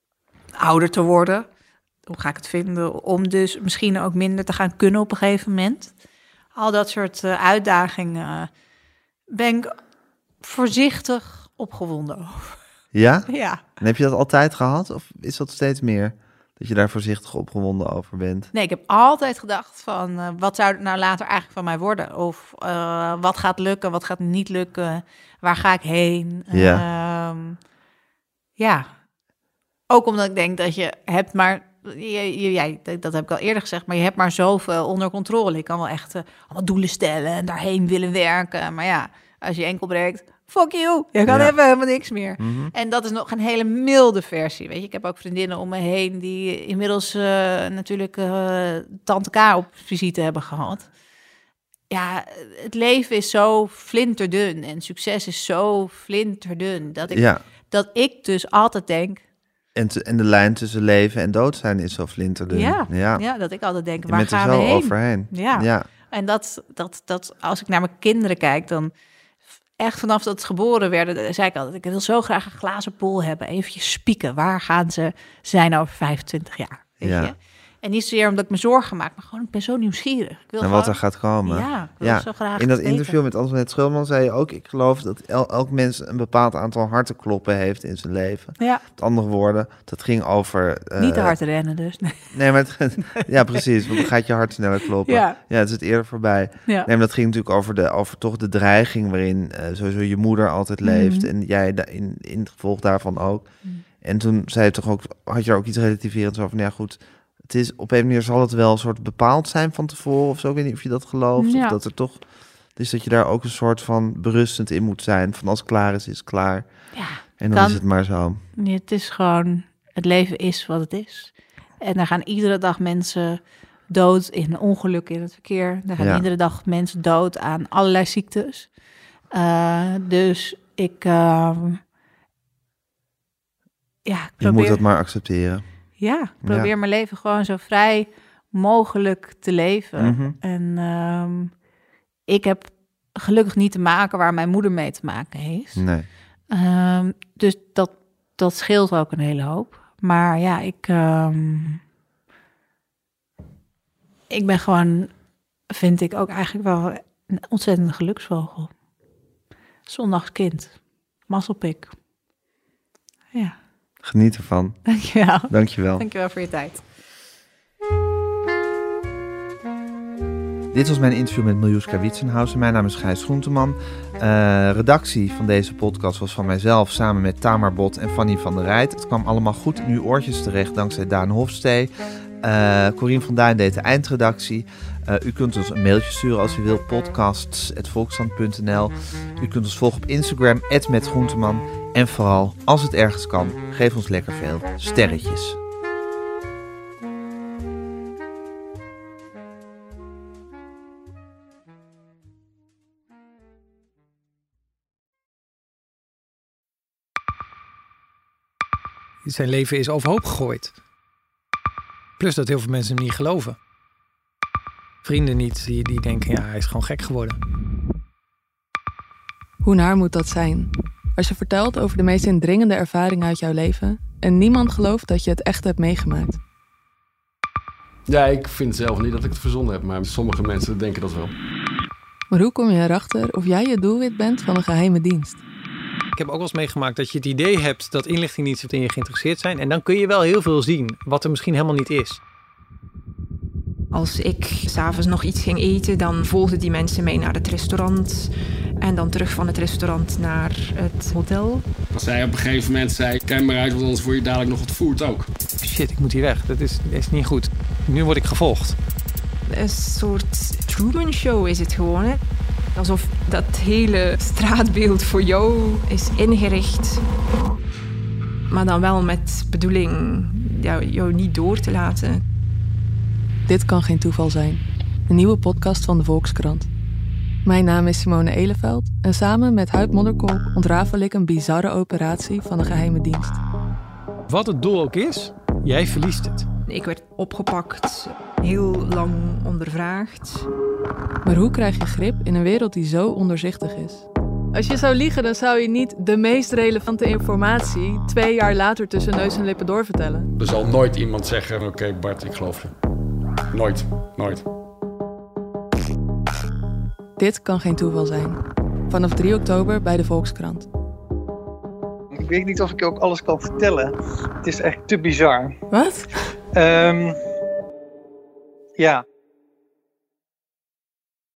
ouder te worden? Hoe ga ik het vinden om dus misschien ook minder te gaan kunnen op een gegeven moment? Al dat soort uh, uitdagingen ben ik voorzichtig opgewonden over. Ja? Ja. En heb je dat altijd gehad? Of is dat steeds meer dat je daar voorzichtig opgewonden over bent? Nee, ik heb altijd gedacht van, uh, wat zou het nou later eigenlijk van mij worden? Of uh, wat gaat lukken, wat gaat niet lukken? Waar ga ik heen? Ja. Uh, ja. Ook omdat ik denk dat je hebt maar... Jij, dat heb ik al eerder gezegd, maar je hebt maar zoveel onder controle. Je kan wel echt uh, allemaal doelen stellen en daarheen willen werken. Maar ja, als je enkel breekt, fuck you. Je kan ja. even helemaal niks meer. Mm-hmm. En dat is nog een hele milde versie. Weet je, ik heb ook vriendinnen om me heen die inmiddels uh, natuurlijk uh, tante K op visite hebben gehad. Ja, het leven is zo flinterdun en succes is zo flinterdun dat ik, ja. dat ik dus altijd denk... En, te, en de lijn tussen leven en dood zijn is zo flinterdun. Ja, ja. ja, dat ik altijd denk, je waar gaan we heen? overheen. Ja. ja, en dat, dat, dat als ik naar mijn kinderen kijk, dan echt vanaf dat ze geboren werden, zei ik altijd, ik wil zo graag een glazen bol hebben. Eventjes spieken, waar gaan ze zijn over vijfentwintig jaar? Weet ja. je? En niet zozeer omdat ik me zorgen maak, maar gewoon, ik ben zo nieuwsgierig. Ik wil en gewoon, wat er gaat komen. Ja, ik wil ja. zo graag in dat weten. interview met Antoinette Schulman zei je ook, ik geloof dat el, elk mens een bepaald aantal hartenkloppen heeft in zijn leven. Ja. Met andere woorden, dat ging over... Uh, niet te hard rennen dus. Nee, nee maar het, ja, precies, want dan gaat je hart sneller kloppen. Ja, ja het is het eerder voorbij. Ja. Nee, maar dat ging natuurlijk over, de, over toch de dreiging waarin uh, sowieso je moeder altijd leeft. Mm-hmm. En jij da- in, in het gevolg daarvan ook. Mm. En toen zei je toch ook, had je er ook iets relativerends over van, ja goed... Het is op een manier zal het wel een soort bepaald zijn van tevoren of zo. Ik weet niet of je dat gelooft. Ja. Of dat er toch... Dus dat je daar ook een soort van berustend in moet zijn. Van als het klaar is, is het klaar. Ja, en dan kan, is het maar zo. Nee, het is gewoon... Het leven is wat het is. En daar gaan iedere dag mensen dood in ongelukken in het verkeer. Daar gaan ja. iedere dag mensen dood aan allerlei ziektes. Uh, dus ik... Uh, ja, ik probeer, je moet dat maar accepteren. Ja, ik probeer ja. mijn leven gewoon zo vrij mogelijk te leven. Mm-hmm. En uh, ik heb gelukkig niet te maken waar mijn moeder mee te maken heeft. Nee. Uh, dus dat, dat scheelt ook een hele hoop. Maar ja, ik... Uh, ik ben gewoon, vind ik ook eigenlijk wel een ontzettende geluksvogel. Zondagskind. Mazzelpik. Ja. Geniet ervan. Dankjewel. Dankjewel. Dankjewel voor je tijd. Dit was mijn interview met Miljuska Witsenhausen. Mijn naam is Gijs Groenteman. Uh, redactie van deze podcast was van mijzelf samen met Tamar Bot en Fanny van der Rijt. Het kwam allemaal goed in uw oortjes terecht dankzij Daan Hofstee. Uh, Corien van Duin deed de eindredactie. Uh, u kunt ons een mailtje sturen als u wilt. podcasts at volkskrant punt n l. U kunt ons volgen op Instagram at met Groenteman. En vooral, als het ergens kan, geef ons lekker veel sterretjes. Zijn leven is overhoop gegooid. Plus dat heel veel mensen hem niet geloven. Vrienden niet, die, die denken, ja, hij is gewoon gek geworden. Hoe naar moet dat zijn? Als je vertelt over de meest indringende ervaringen uit jouw leven en niemand gelooft dat je het echt hebt meegemaakt. Ja, ik vind zelf niet dat ik het verzonnen heb, maar sommige mensen denken dat wel. Maar hoe kom je erachter of jij het doelwit bent van een geheime dienst? Ik heb ook wel eens meegemaakt dat je het idee hebt dat inlichtingendiensten in je geïnteresseerd zijn. En dan kun je wel heel veel zien, wat er misschien helemaal niet is. Als ik 's avonds nog iets ging eten, dan volgden die mensen mee naar het restaurant. En dan terug van het restaurant naar het hotel. Als zij op een gegeven moment zei, kijk maar uit, want anders word je dadelijk nog ontvoerd ook. Shit, ik moet hier weg. Dat is, dat is niet goed. Nu word ik gevolgd. Een soort Truman Show is het gewoon, hè? Alsof dat hele straatbeeld voor jou is ingericht. Maar dan wel met bedoeling jou, jou niet door te laten. Dit kan geen toeval zijn. Een nieuwe podcast van de Volkskrant. Mijn naam is Simone Eleveld en samen met Huib Modderkolk ontrafel ik een bizarre operatie van de geheime dienst. Wat het doel ook is, jij verliest het. Ik werd opgepakt, heel lang ondervraagd. Maar hoe krijg je grip in een wereld die zo ondoorzichtig is? Als je zou liegen, dan zou je niet de meest relevante informatie twee jaar later tussen neus en lippen doorvertellen. Er zal nooit iemand zeggen, oké okay, Bart, ik geloof je. Nooit, nooit. Dit kan geen toeval zijn. Vanaf drie oktober bij de Volkskrant. Ik weet niet of ik ook alles kan vertellen. Het is echt te bizar. Wat? Um, ja.